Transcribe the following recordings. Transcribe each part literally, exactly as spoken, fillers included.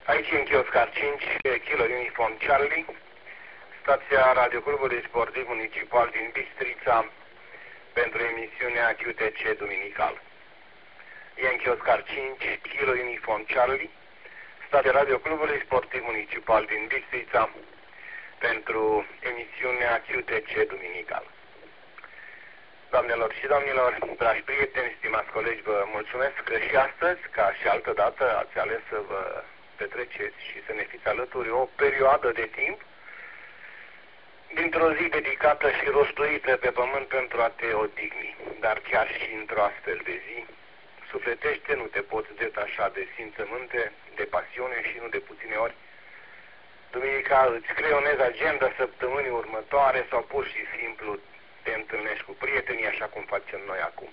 Aici în Chioscar cinci, Kilo Uniform Charlie, stația Radioclubului Sportiv Municipal din Bistrița, pentru emisiunea Q T C Duminical. E în Chioscar cinci, Kilo Uniform Charlie, stația Radioclubului Sportiv Municipal din Bistrița, pentru emisiunea Q T C Duminical. Doamnelor și domnilor, dragi prieteni, stimați colegi, vă mulțumesc că și astăzi, ca și altă dată, ați ales să vă petreceți și să ne fiți alături o perioadă de timp dintr-o zi dedicată și rostuită pe pământ pentru a te odihni. Dar chiar și într-o astfel de zi, sufletește, nu te poți detașa de simțământe, de pasiune și nu de puține ori. Duminica îți creionezi agenda săptămânii următoare sau pur și simplu te întâlnești cu prietenii așa cum facem noi acum.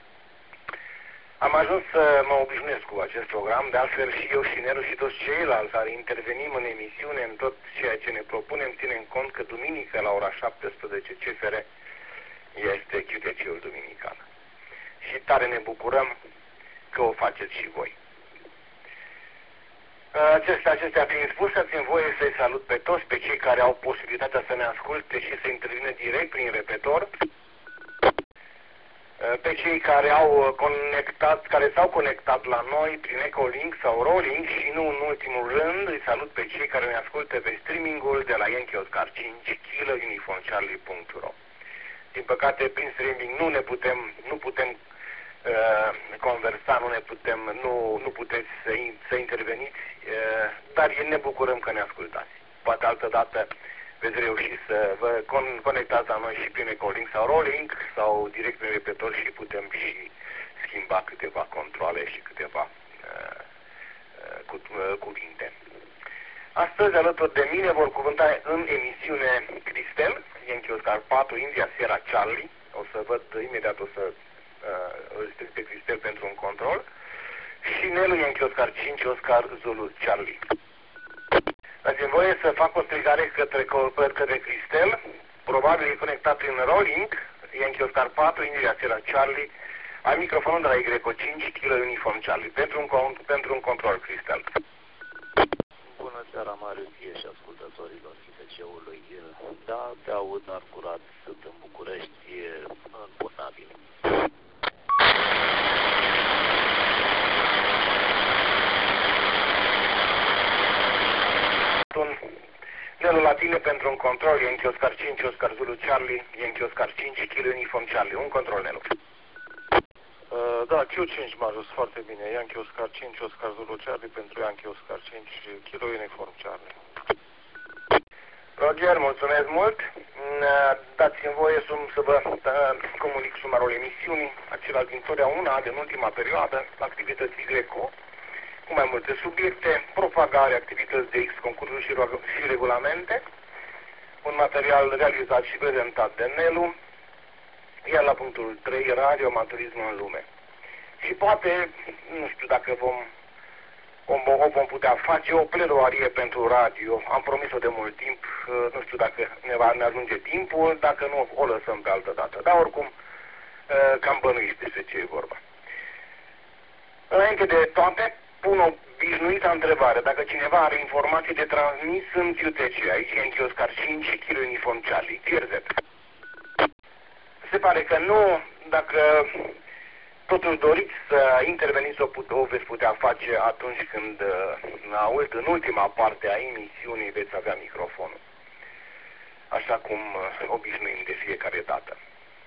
Am ajuns să mă obișnuiesc cu acest program, de altfel și eu și Nelu și toți ceilalți care intervenim în emisiune, în tot ceea ce ne propunem, ținem cont că duminică la ora șaptesprezece C F R este Q T C-ul duminical. Și tare ne bucurăm că o faceți și voi. Acestea, acestea fiind spuse, țin voie să-i salut pe toți, pe cei care au posibilitatea să ne asculte și să intervină direct prin repetor, pe cei care au conectat, care s-au conectat la noi prin Echolink sau Rolling și nu în ultimul rând îi salut pe cei care ne ascultă pe streamingul de la Chioscar cinci, kilo uniform charlie punct ro. Din păcate, prin streaming nu ne putem, nu putem uh, conversa, nu ne putem, nu, nu puteți să, să interveniți, uh, dar ne bucurăm că ne ascultați. Poate altă dată veți reuși să vă con conectați la noi și prin Echolink sau Rolling sau direct prin repetor și putem și schimba câteva controle și câteva uh, cu, uh, cuvinte. Astăzi, alături de mine, vor cuvânta în emisiune Cristel, în Chioscar patru, India Sierra Charlie. O să văd imediat, o să uh, îl stric pe Cristel pentru un control. Și Nelu în Chioscar cinci, Oscar Zulu Charlie. Dați-mi voie să fac o strigare către, către Cristel, probabil e conectat prin Rolling, e în Chioscar patru, India Sierra Charlie, ai microfonul de la Y cinci, Kilo Uniform Charlie, pentru un, pentru un control, Cristel. Bună seara, Marius, și ascultătorilor Q T C-ului. Da, te aud, dar curat, sunt în București, în Pornabil. Nelu la tine pentru un control, e în Chioscar cinci, Oscar Zulu Charlie, e în Chioscar cinci, Kilo Uniform Charlie. Un control, Nelu. Uh, da, Q cinci m-a ajuns foarte bine. Yankee Oscar cinci, Oscar Zulu Charlie pentru Yankee Oscar cinci, Kilo Uniform Charlie. Roger, mulțumesc mult. Dați-mi voie să vă comunic sumarul emisiunii, acela din totdeauna, din ultima perioadă, activități Greco, cu mai multe subiecte, propagare, activități de X, concursuri și, și regulamente, un material realizat și prezentat de Nelu, iar la punctul trei, radioamatorismul în lume. Și poate, nu știu dacă vom, o, o vom putea face, o pledoarie pentru radio. Am promis-o de mult timp, nu știu dacă ne va ne ajunge timpul, dacă nu o lăsăm pe altă dată. Dar oricum, cam bănuiți despre ce e vorba. Înainte de toate, pun o obișnuită întrebare. Dacă cineva are informații de transmis în Q T C, aici în Chioscar cinci, Kilo Uniform Charlie, Tierzet. Se pare că nu, dacă totuși doriți să interveniți, o, put o veți putea face atunci când, în ultima parte a emisiunii, veți avea microfonul. Așa cum obișnuim de fiecare dată.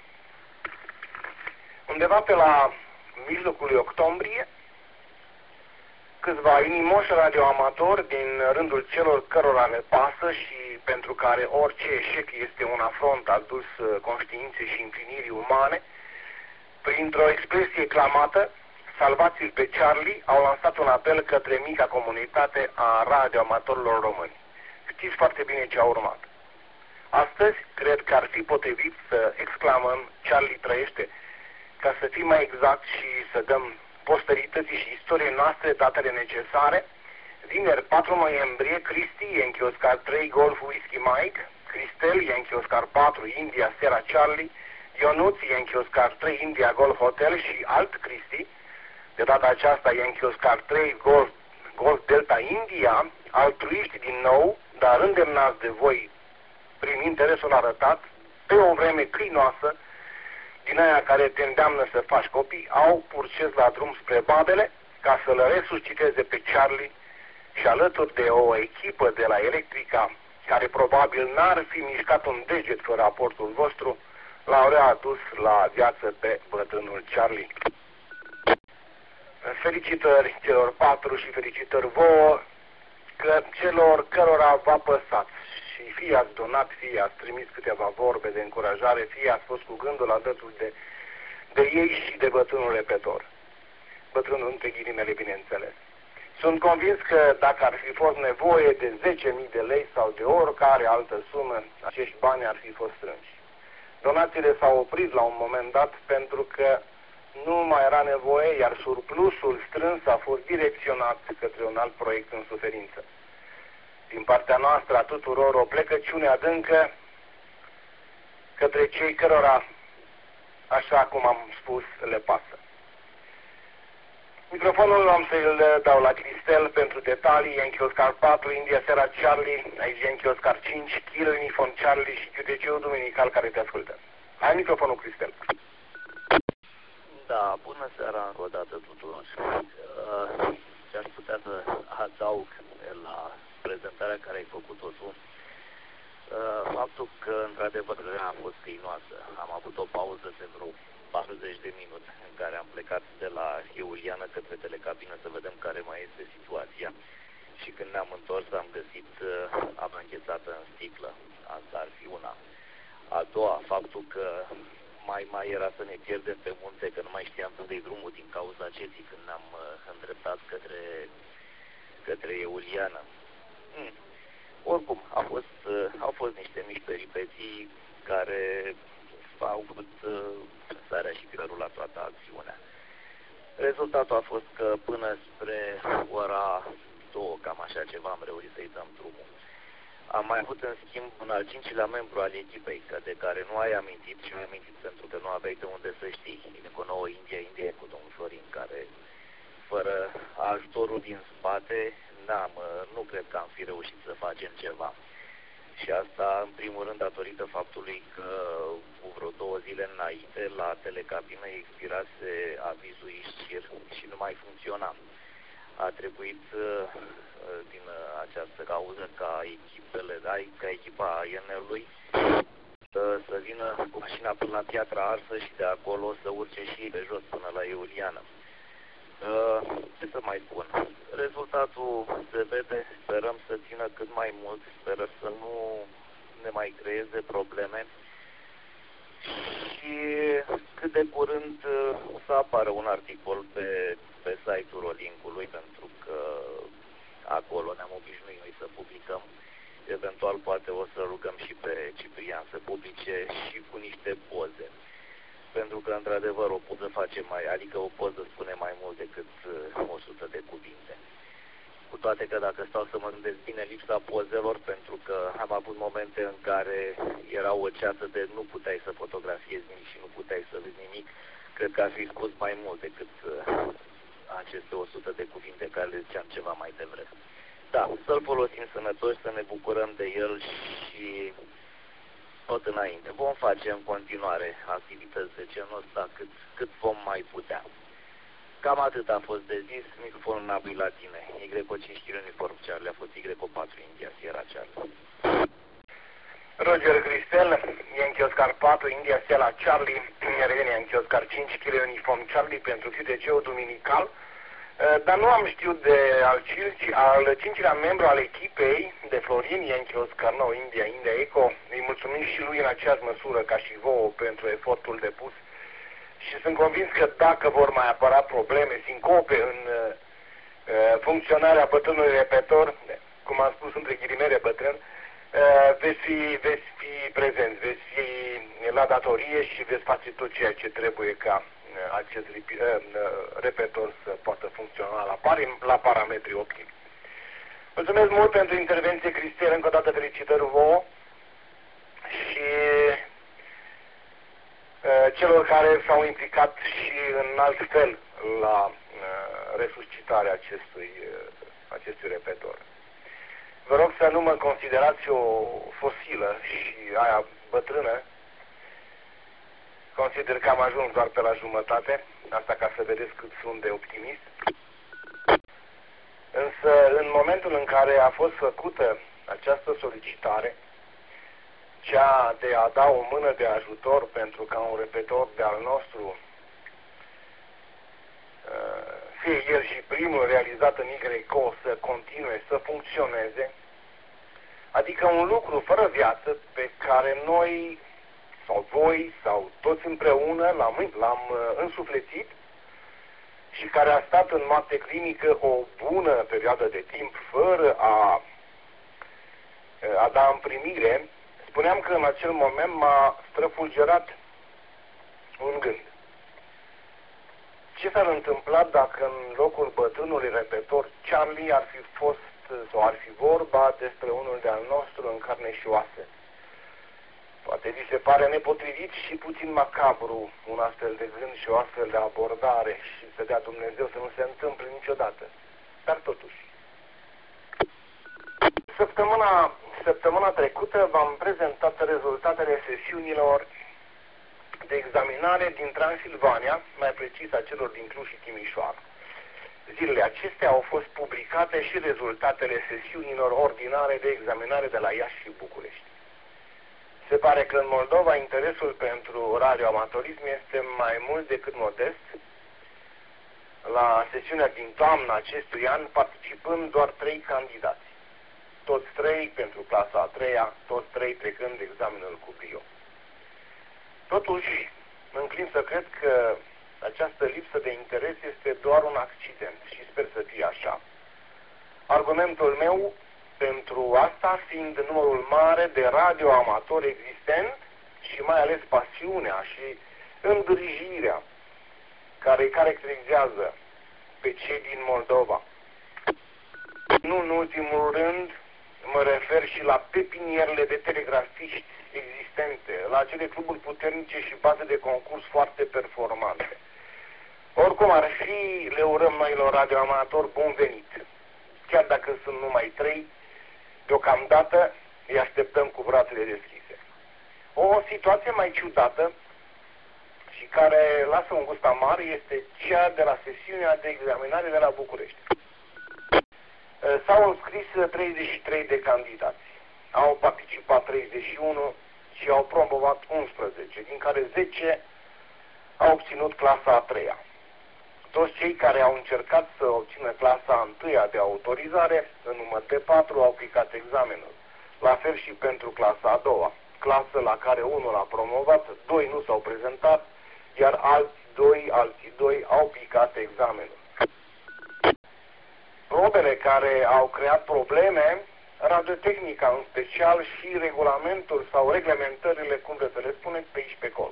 Undeva pe la mijlocul lui octombrie, câțiva inimoși radioamatori din rândul celor cărora le pasă și pentru care orice eșec este un afront adus conștiinței și împlinirii umane, printr-o expresie clamată, salvați-l pe Charlie, au lansat un apel către mica comunitate a radioamatorilor români. Știți foarte bine ce a urmat. Astăzi, cred că ar fi potrivit să exclamăm Charlie trăiește, ca să fim mai exact și să dăm posterității și istoriei noastre datele necesare. Vineri, patru noiembrie, Cristi, în Chioscar trei, Golf Whisky Mike, Cristel, în Chioscar patru, India Sierra Charlie, Ionuț, în Chioscar trei, India Golf Hotel și alt Cristi, de data aceasta în Chioscar trei, Golf Golf Delta India, altruiști din nou, dar îndemnați de voi prin interesul arătat, pe o vreme câinoasă, din aia care te îndeamnă să faci copii, au purces la drum spre Babele ca să-l resusciteze pe Charlie și alături de o echipă de la Electrica, care probabil n-ar fi mișcat un deget fără aportul vostru, l-au readus la viață pe bătrânul Charlie. Felicitări celor patru și felicitări vouă, că celor cărora v-a păsat și fie ați donat, fie ați trimis câteva vorbe de încurajare, fie ați fost cu gândul alături de, de ei și de bătrânul repetor. Bătrânul între ghilimele, bineînțeles. Sunt convins că dacă ar fi fost nevoie de zece mii de lei sau de oricare altă sumă, acești bani ar fi fost strânși. Donațiile s-au oprit la un moment dat pentru că nu mai era nevoie, iar surplusul strâns a fost direcționat către un alt proiect în suferință. Din partea noastră a tuturor o plecăciune adâncă către cei cărora, așa cum am spus, le pasă. Microfonul am să-l dau la Cristel pentru detalii. Yankee Oscar patru, India Sierra Charlie, aici Yankee Oscar cinci, Kilo Uniform Charlie și Q T C-ul Duminical care te ascultă. Hai microfonul, Cristel. Da, bună seara încă o dată tuturor. Uh, ce aș putea să adaug la prezentarea care ai făcut-o tu, uh, faptul că într-adevăr a fost câinoasă. Am avut o pauză de vreo patruzeci de minute în care am plecat de la Iuliana către telecabină să vedem care mai este situația și când ne-am întors am găsit uh, apa înghețată în sticlă. Asta ar fi una. A doua, faptul că mai mai era să ne pierdem pe munte, că nu mai știam unde-i drumul din cauza ceții când ne-am uh, îndreptat către, către Iuliana. Hmm. Oricum, a fost, uh, au fost niște mici peripeții care au avut uh, starea și grărul la toată acțiunea. Rezultatul a fost că până spre ora două, cam așa ceva, am reușit să-i dăm drumul. Am mai avut în schimb un al cincilea membru al echipei, că de care nu ai amintit și nu ai amintit pentru că nu aveai de unde să știi. E cu nouă India, India cu domnul Florin, care fără ajutorul din spate, n-am, nu cred că am fi reușit să facem ceva. Și asta, în primul rând, datorită faptului că cu vreo două zile înainte, la telecabină expirase avizul ISCIR și nu mai funcționa. A trebuit, din această cauză, ca echipele, ca echipa A I N-ului să vină cu mașina până la Piatra Arsă și de acolo să urce și pe jos până la Iuliana. Ce să mai spun? Rezultatul se vede, sperăm să țină cât mai mult, sperăm să nu ne mai creeze probleme și cât de curând o să apară un articol pe, pe site-ul Rolling-ului, pentru că acolo ne-am obișnuit noi să publicăm. Eventual poate o să rugăm și pe Ciprian să publice și cu niște poze. Pentru că, într-adevăr, o poză face mai, adică o poză spune mai mult decât uh, o sută de cuvinte. Cu toate că, dacă stau să mă gândesc bine, lipsa pozelor, pentru că am avut momente în care era o ceață de nu puteai să fotografiezi nimic și nu puteai să vezi nimic, cred că ar fi spus mai mult decât uh, aceste o sută de cuvinte care le ziceam ceva mai devreme. Da, să-l folosim sănătos, să ne bucurăm de el și tot înainte. Vom face în continuare activități de genul ăsta cât, cât vom mai putea. Cam atât a fost de zis. Microfonul înapoi la tine. Y O cinci Kilo Uniform Charlie, a fost Y O patru India Sierra Charlie. Roger Cristel, Yankee Oscar patru, India Sierra Charlie, Yankee Oscar cinci Kilo Uniform Charlie pentru Q T C-ul Duminical. Dar nu am știut de al, cinci, al cincilea membru al echipei, de Florin, Yankee Oscar nouă, India, India Eco. Îi mulțumim și lui în aceeași măsură ca și vouă pentru efortul depus. Și sunt convins că dacă vor mai apăra probleme, sincope în uh, funcționarea bătrânului repetor, cum am spus între ghilimele bătrân, uh, veți, fi, veți fi prezenți, veți fi la datorie și veți face tot ceea ce trebuie ca acest repetor să poată funcționa la, pari, la parametri optimi. Mulțumesc mult pentru intervenție, Cristel, încă o dată felicitări vouă și uh, celor care s-au implicat și în alt fel la uh, resuscitarea acestui, uh, acestui repetor. Vă rog să nu mă considerați o fosilă și aia bătrână. Consider că am ajuns doar pe la jumătate, asta ca să vedeți cât sunt de optimist. Însă, în momentul în care a fost făcută această solicitare, cea de a da o mână de ajutor pentru ca un repetor de al nostru, fie el și primul realizat în Y C O, să continue să funcționeze, adică un lucru fără viață pe care noi, sau voi, sau toți împreună l-am, l-am însuflețit și care a stat în moarte clinică o bună perioadă de timp fără a, a da în primire. Spuneam că în acel moment m-a străfulgerat un gând. Ce s-ar întâmpla dacă în locul bătrânului repetor Charlie ar fi fost sau ar fi vorba despre unul de al nostru în carne și oase? Poate vi se pare nepotrivit și puțin macabru un astfel de gând și o astfel de abordare și să dea Dumnezeu să nu se întâmple niciodată. Dar totuși. Săptămâna, săptămâna trecută v-am prezentat rezultatele sesiunilor de examinare din Transilvania, mai precis a celor din Cluj și Timișoara. Zilele acestea au fost publicate și rezultatele sesiunilor ordinare de examinare de la Iași și București. Se pare că în Moldova interesul pentru radioamatorism este mai mult decât modest, la sesiunea din toamna acestui an participând doar trei candidați. Toți trei pentru clasa a treia, toți trei trecând examenul cu brio. Totuși, mă înclin să cred că această lipsă de interes este doar un accident și sper să fie așa. Argumentul meu pentru asta fiind numărul mare de radioamatori existent și mai ales pasiunea și îngrijirea care îi caracterizează pe cei din Moldova. Nu în ultimul rând mă refer și la pepinierele de telegrafiști existente, la acele cluburi puternice și baze de concurs foarte performante. Oricum ar fi, le urăm noilor radioamatori bun venit. Chiar dacă sunt numai trei, deocamdată îi așteptăm cu brațele deschise. O situație mai ciudată și care lasă un gust amar este cea de la sesiunea de examinare de la București. S-au înscris treizeci și trei de candidați. Au participat treizeci și unu și au promovat unsprezece, din care zece au obținut clasa a treia. Toți cei care au încercat să obțină clasa a întâia de autorizare, în număr de patru, au aplicat examenul. La fel și pentru clasa a doua, clasă la care unul a promovat, doi nu s-au prezentat, iar alți doi, alții doi au picat examenul. Probele care au creat probleme, radiotehnica în special și regulamentul sau reglementările, cum vreți să le spuneți, pe aici pe acolo.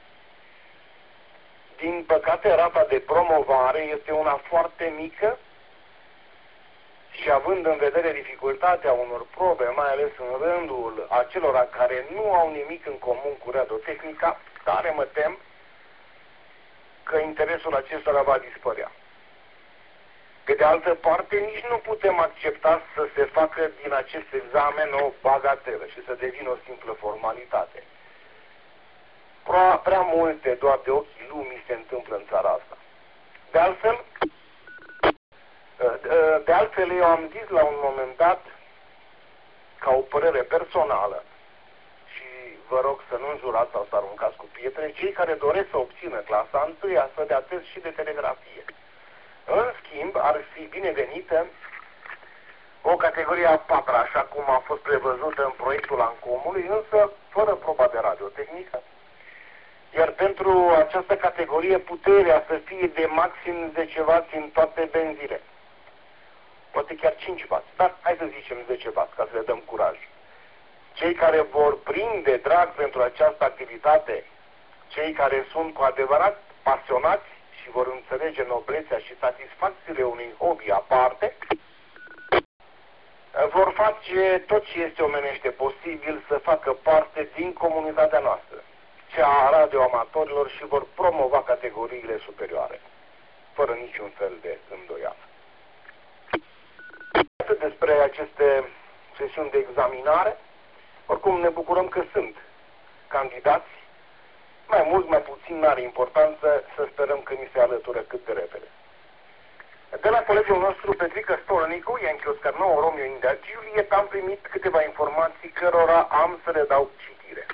Din păcate, rata de promovare este una foarte mică și având în vedere dificultatea unor probe, mai ales în rândul acelora care nu au nimic în comun cu radiotehnica, tare mă tem că interesul acestora va dispărea. Pe de altă parte, nici nu putem accepta să se facă din acest examen o bagatelă și să devină o simplă formalitate. Prea multe, doar de ochii lumii, se întâmplă în țara asta. De altfel, de altfel, eu am zis la un moment dat, ca o părere personală, și vă rog să nu înjurați sau să aruncați cu pietre, cei care doresc să obțină clasa întâia să dea test și de telegrafie. În schimb, ar fi binevenită o categorie a patra, așa cum a fost prevăzută în proiectul Ancomului, însă fără proba de radiotehnică. Iar pentru această categorie puterea să fie de maxim zece wați în toate benzile. Poate chiar cinci wați, dar hai să zicem zece wați, ca să le dăm curaj. Cei care vor prinde drag pentru această activitate, cei care sunt cu adevărat pasionați și vor înțelege noblețea și satisfacțiile unui hobby aparte, vor face tot ce este omenește posibil să facă parte din comunitatea noastră, cea a radioamatorilor, și vor promova categoriile superioare, fără niciun fel de îndoială. atât despre aceste sesiuni de examinare. Oricum ne bucurăm că sunt candidați, mai mult, mai puțin, n-are importanță, să sperăm că ni se alătură cât de repede. De la colegul nostru, Petrică Stolnicu, Yankee Oscar nouă, Romeo India Juliet, am primit câteva informații cărora am să le dau citire.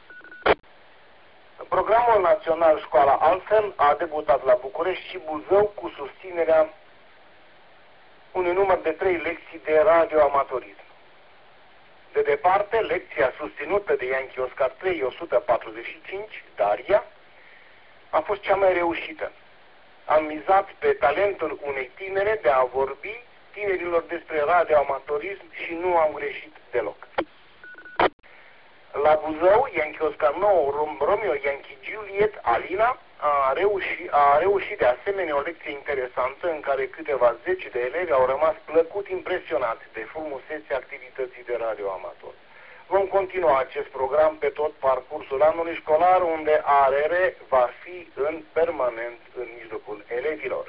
Programul național Școala Altfel a debutat la București și Buzău cu susținerea unui număr de trei lecții de radioamatorism. De departe, lecția susținută de Yankee Oscar trei o sută patruzeci și cinci, Daria, a fost cea mai reușită. Am mizat pe talentul unei tinere de a vorbi tinerilor despre radioamatorism și nu am greșit deloc. La Buzău, Yankee Oscar nouă, Romeo Yankee Juliet, Alina, a reușit, a reușit de asemenea o lecție interesantă în care câteva zeci de elevi au rămas plăcut impresionați de frumusețea activității de radioamator. Vom continua acest program pe tot parcursul anului școlar, unde A R R va fi în permanent în mijlocul elevilor.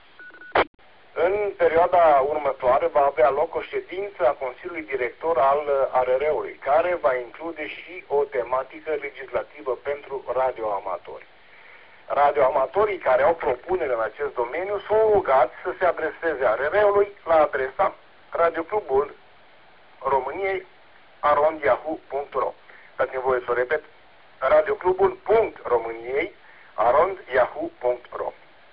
În perioada următoare va avea loc o ședință a Consiliului Director al A R R-ului, care va include și o tematică legislativă pentru radioamatori. Radioamatorii care au propuneri în acest domeniu sunt rugați să se adreseze A R R-ului la adresa Radioclubul României arond yahoo punct ro. Dați-mi voie să o repet, radioclubul.româniei arond yahoo punct ro.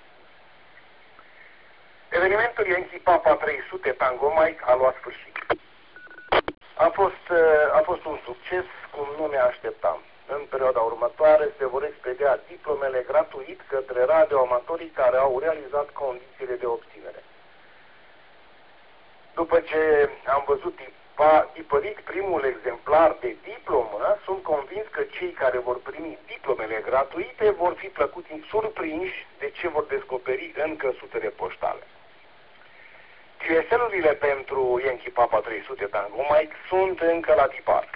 Evenimentul Yankee Papa trei sute Tango Mike a luat sfârșit. A fost, a fost un succes cum nu ne așteptam. În perioada următoare se vor expedia diplomele gratuit către radioamatorii care au realizat condițiile de obținere. După ce am văzut tipărit primul exemplar de diplomă, sunt convins că cei care vor primi diplomele gratuite vor fi plăcut surprinși de ce vor descoperi în căsuțele poștale. Q S L-urile pentru Yankee Papa trei sute Tango Mike sunt încă la tipar.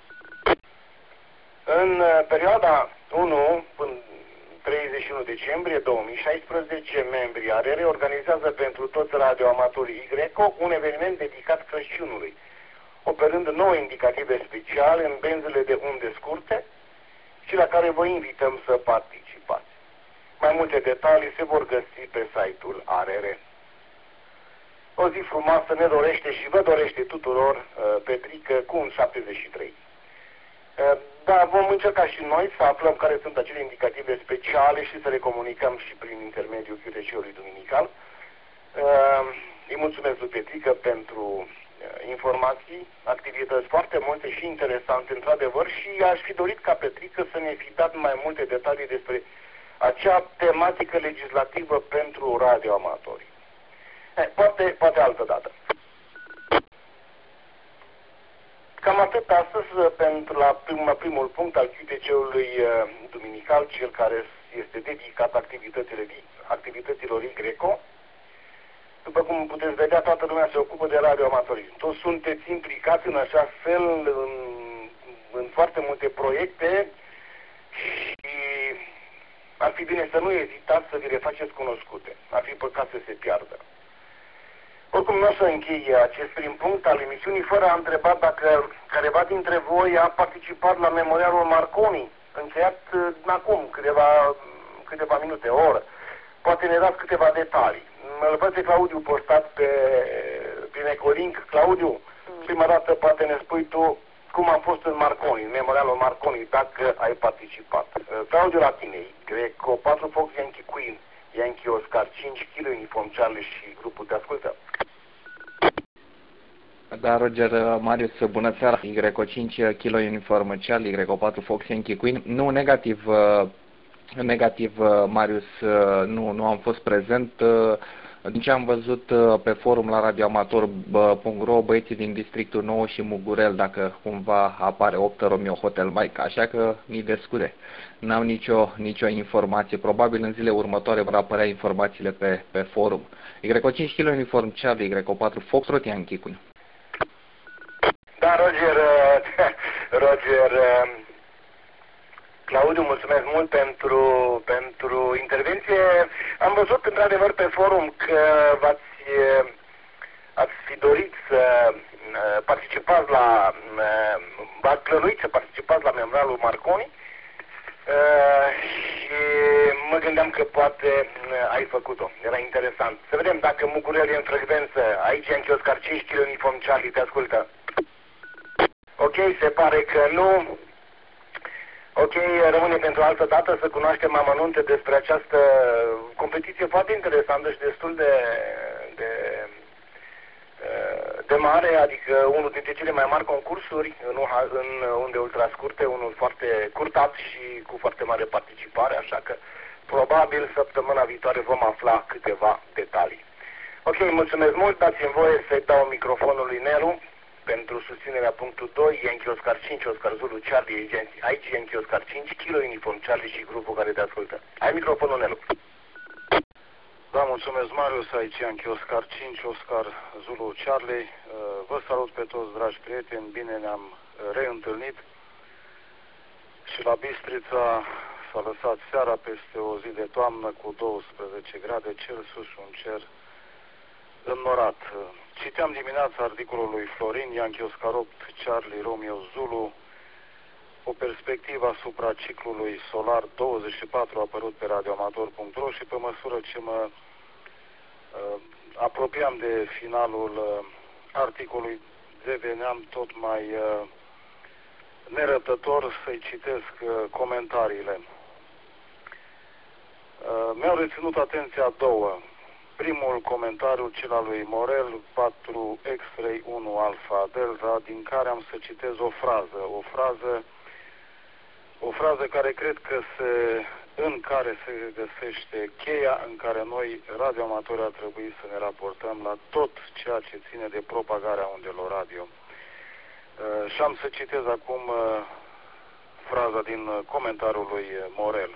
În perioada unu până treizeci și unu decembrie două mii șaisprezece, membrii A R R organizează pentru toți radioamatorii Y un eveniment dedicat Crăciunului, operând nouă indicative speciale în benzile de unde scurte și la care vă invităm să participați. Mai multe detalii se vor găsi pe site-ul A R R. O zi frumoasă ne dorește și vă dorește tuturor uh, Petrică cu un șaptezeci și trei. Uh, da, vom încerca și noi să aflăm care sunt acele indicative speciale și să le comunicăm și prin intermediul Q T C-ului duminical. Uh, îi mulțumesc lui Petrică pentru uh, informații, activități foarte multe și interesante, într-adevăr, și aș fi dorit ca Petrică să ne fi dat mai multe detalii despre acea tematică legislativă pentru radioamatori. Eh, poate, poate altă dată. Cam atât astăzi pentru la prim, primul punct al Q T C-ului uh, duminical, cel care este dedicat activităților Y. După cum puteți vedea, toată lumea se ocupă de radioamatorism. Toți sunteți implicați în așa fel în, în foarte multe proiecte și ar fi bine să nu ezitați să vi le faceți cunoscute. Ar fi păcat să se piardă. Oricum, nu o să închei acest prim punct al emisiunii fără a întreba dacă careva dintre voi a participat la memorialul Marconi, încheiat acum câteva, câteva minute, o oră. Poate ne dați câteva detalii. Îl văd pe Claudiu postat pe, prin Ecolink. Claudiu, prima dată poate ne spui tu cum a fost în Marconi, în memorialul Marconi, dacă ai participat. Claudiu, la tine, Greco, patru Fox Yankee Queen, Yankee Oscar cinci, Kilo Uniform Charlie și grupul te ascultă. Da, Roger, Marius, bună seara. Y O cinci, Kilo Uniform Charlie, Y O patru Fox Yankee Queen. Nu, negativ, negativ, Marius, nu, nu am fost prezent. Din ce am văzut pe forum la radioamator punct ro, băieții din Districtul nouă și Mugurel, dacă cumva apare opt Romeo Hotel Mike, așa că mi descude. N-am nicio, nicio informație. Probabil în zile următoare vor apărea informațiile pe, pe forum. Y O cinci Kilo Uniform Charlie, Y O patru Foxtrot Yankee Queen. Da, Roger, Roger, Claudiu, mulțumesc mult pentru, pentru intervenție. Am văzut într-adevăr pe forum că v-ați ați fi dorit să participați la, v-ați plănuit să participați la memorialul Marconi și mă gândeam că poate ai făcut-o. Era interesant. Să vedem dacă Mugurel e în frecvență. Aici în Chioscar cinci kilo uniform Charlie, te ascultă. Ok, se pare că nu. Ok, rămâne pentru altă dată să cunoaștem amănunte despre această competiție foarte interesantă și destul de, de, de mare, adică unul dintre cele mai mari concursuri în, în unde ultra scurte, unul foarte curtat și cu foarte mare participare, așa că probabil săptămâna viitoare vom afla câteva detalii. Ok, mulțumesc mult, dați-mi voie să-i dau microfonul lui Nelu pentru susținerea punctul doi, Yankee Oscar cinci, Oscar Zulu, Charlie, agenții. Aici Yankee Oscar cinci, Kilo Uniform Charlie și grupul care te ascultă. Ai microfonul, Nelu. Da, mulțumesc, Marius, aici Yankee Oscar cinci, Oscar Zulu, Charlie. Vă salut pe toți, dragi prieteni, bine ne-am reîntâlnit. Și la Bistrița s-a lăsat seara peste o zi de toamnă cu douăsprezece grade Celsius și un cer înnorat. Citeam dimineața articolul lui Florin, Yankee Oscar opt, Charlie Romeo Zulu, o perspectivă asupra ciclului solar douăzeci și patru a apărut pe radioamator punct ro și pe măsură ce mă uh, apropiam de finalul uh, articolului, deveneam tot mai uh, nerăbdător să-i citesc uh, comentariile. Uh, mi-au reținut atenția două. Primul comentariu, cel al lui Morel, patru X-Ray unu Alpha Delta, din care am să citez o frază, o frază, o frază care cred că se, în care se găsește cheia în care noi, radioamatori, ar trebui să ne raportăm la tot ceea ce ține de propagarea undelor radio. Uh, și am să citez acum uh, fraza din comentariul lui Morel.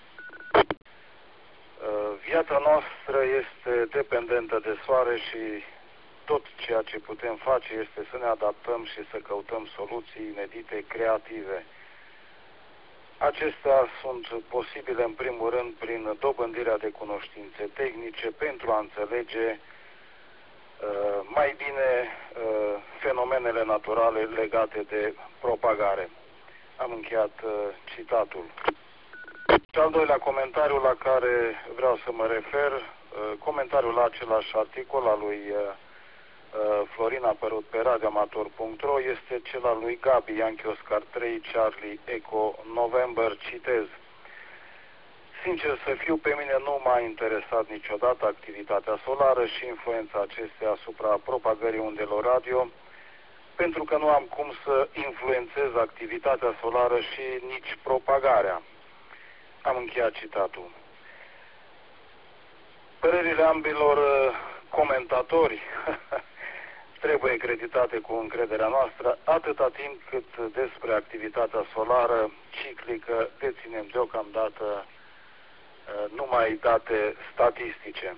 Viața noastră este dependentă de soare și tot ceea ce putem face este să ne adaptăm și să căutăm soluții inedite, creative. Acestea sunt posibile în primul rând prin dobândirea de cunoștințe tehnice pentru a înțelege uh, mai bine uh, fenomenele naturale legate de propagare. Am încheiat uh, citatul. Și al doilea comentariu la care vreau să mă refer, comentariul la același articol al lui Florin apărut pe radioamator punct ro este cel al lui Gabi, Yankee Oscar trei, Charlie Echo November, citez. Sincer să fiu, pe mine nu m-a interesat niciodată activitatea solară și influența acesteia asupra propagării undelor radio, pentru că nu am cum să influențez activitatea solară și nici propagarea. Am încheiat citatul. Părerile ambilor uh, comentatori trebuie creditate cu încrederea noastră, atâta timp cât despre activitatea solară ciclică deținem deocamdată uh, numai date statistice.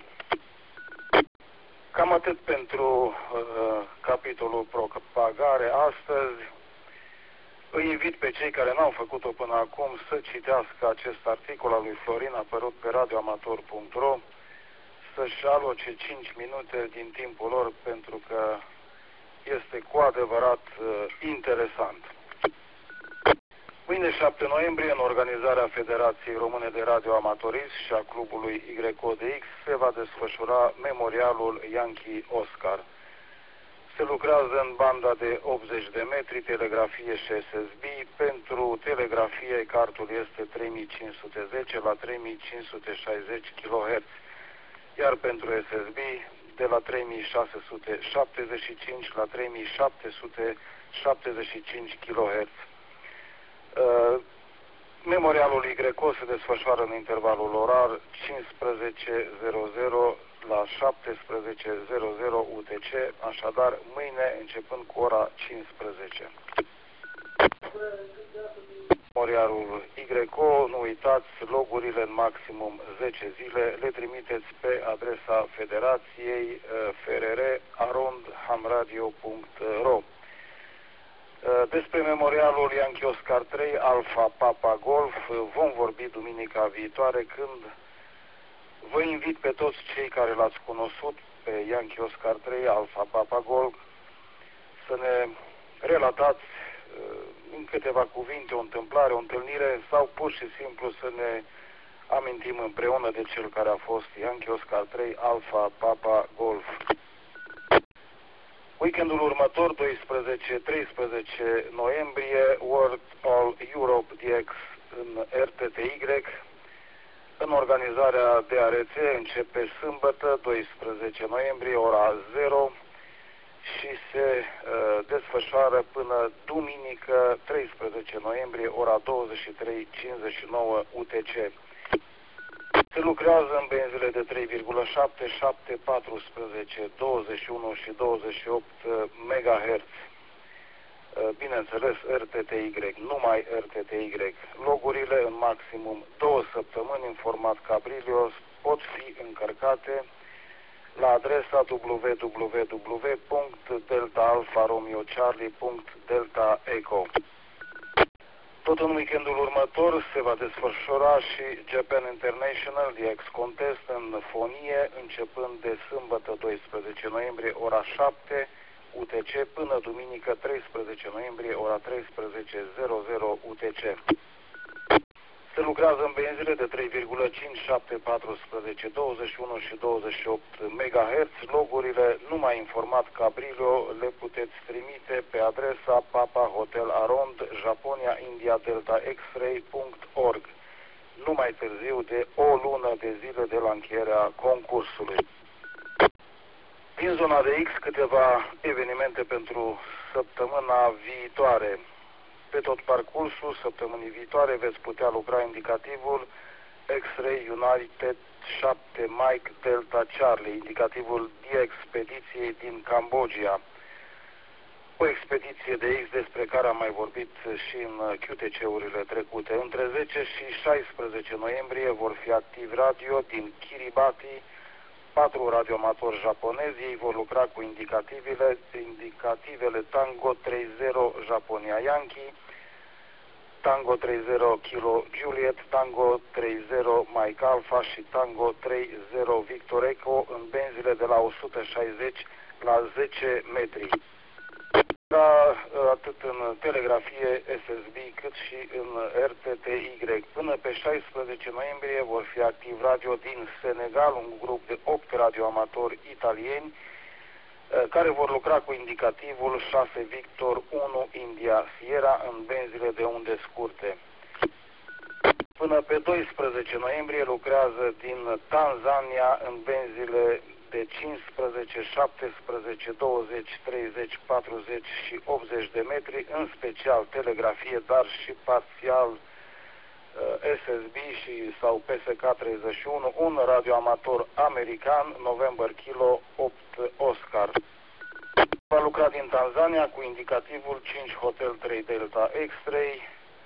Cam atât pentru uh, capitolul propagare astăzi. Îi invit pe cei care n-au făcut-o până acum să citească acest articol al lui Florin apărut pe radioamator punct ro, să-și aloce cinci minute din timpul lor pentru că este cu adevărat uh, interesant. Mâine șapte noiembrie, în organizarea Federației Române de Radioamatorism și a clubului Y O D X se va desfășura memorialul Yankee Oscar. Se lucrează în banda de optzeci de metri, telegrafie și S S B. Pentru telegrafie, cartul este trei mii cinci sute zece la trei mii cinci sute șaizeci kHz, iar pentru S S B de la trei mii șase sute șaptezeci și cinci la trei mii șapte sute șaptezeci și cinci kHz. Uh, memorialul Y se desfășoară în intervalul orar cincisprezece zero zero la șaptesprezece zero zero U T C, așadar mâine începând cu ora cincisprezece. Memorialul Y O, nu uitați, logurile în maximum zece zile, le trimiteți pe adresa Federației f r r arond hamradio punct ro. Despre memorialul Yankee Oscar trei, Alpha Papa Golf, vom vorbi duminica viitoare, când vă invit pe toți cei care l-ați cunoscut pe Yankee Oscar trei, Alfa Papa Golf, să ne relatați în câteva cuvinte o întâmplare, o întâlnire sau pur și simplu să ne amintim împreună de cel care a fost Yankee Oscar trei, Alfa Papa Golf. Weekendul următor, doisprezece treisprezece noiembrie, World All Europe D X în R T T Y, în organizarea D R C, începe sâmbătă, doisprezece noiembrie, ora zero și se uh, desfășoară până duminică, treisprezece noiembrie, ora douăzeci și trei cincizeci și nouă U T C. Se lucrează în benzile de trei virgulă șapte, șapte, paisprezece, douăzeci și unu și douăzeci și opt megahertz. Bineînțeles R T T Y, numai R T T Y. Logurile în maximum două săptămâni în format Cabrilio pot fi încărcate la adresa w w w punct delta alfa romeo charlie punct delta eco. Tot în weekendul următor se va desfășura și Japan International D X Contest în fonie, începând de sâmbătă doisprezece noiembrie, ora șapte U T C, până duminică treisprezece noiembrie, ora treisprezece U T C. Se lucrează în benzile de trei virgulă cinci, șapte, paisprezece, douăzeci și unu și douăzeci și opt megahertz. Logurile numai în format Cabrillo le puteți trimite pe adresa Papa Hotel Arond, Japonia India Delta X-ray punct org, nu mai târziu de o lună de zile de la încheierea concursului. Din zona de X, câteva evenimente pentru săptămâna viitoare. Pe tot parcursul săptămânii viitoare veți putea lucra indicativul X-Ray United șapte Mike Delta Charlie, indicativul D expediției din Cambodgia. O expediție de X despre care am mai vorbit și în Q T C-urile trecute. Între zece și șaisprezece noiembrie vor fi activi radio din Kiribati, patru radioamatori japonezi. Ei vor lucra cu indicativele, indicativele Tango treizeci Japonia Yankee, Tango treizeci Kilo Juliet, Tango treizeci Mike Alpha și Tango treizeci Victor Echo în benzile de la o sută șaizeci la zece metri. Da, atât în telegrafie S S B cât și în R T T Y. Până pe șaisprezece noiembrie vor fi activ radio din Senegal, un grup de opt radioamatori italieni care vor lucra cu indicativul șase Victor unu India Sierra în benzile de unde scurte. Până pe doisprezece noiembrie lucrează din Tanzania în benzile de cincisprezece, șaptesprezece, douăzeci, treizeci, patruzeci și optzeci de metri, în special telegrafie, dar și parțial S S B și sau P S K treizeci și unu, un radioamator american, November Kilo opt Oscar. Va lucra din Tanzania cu indicativul cinci Hotel trei Delta X-Ray.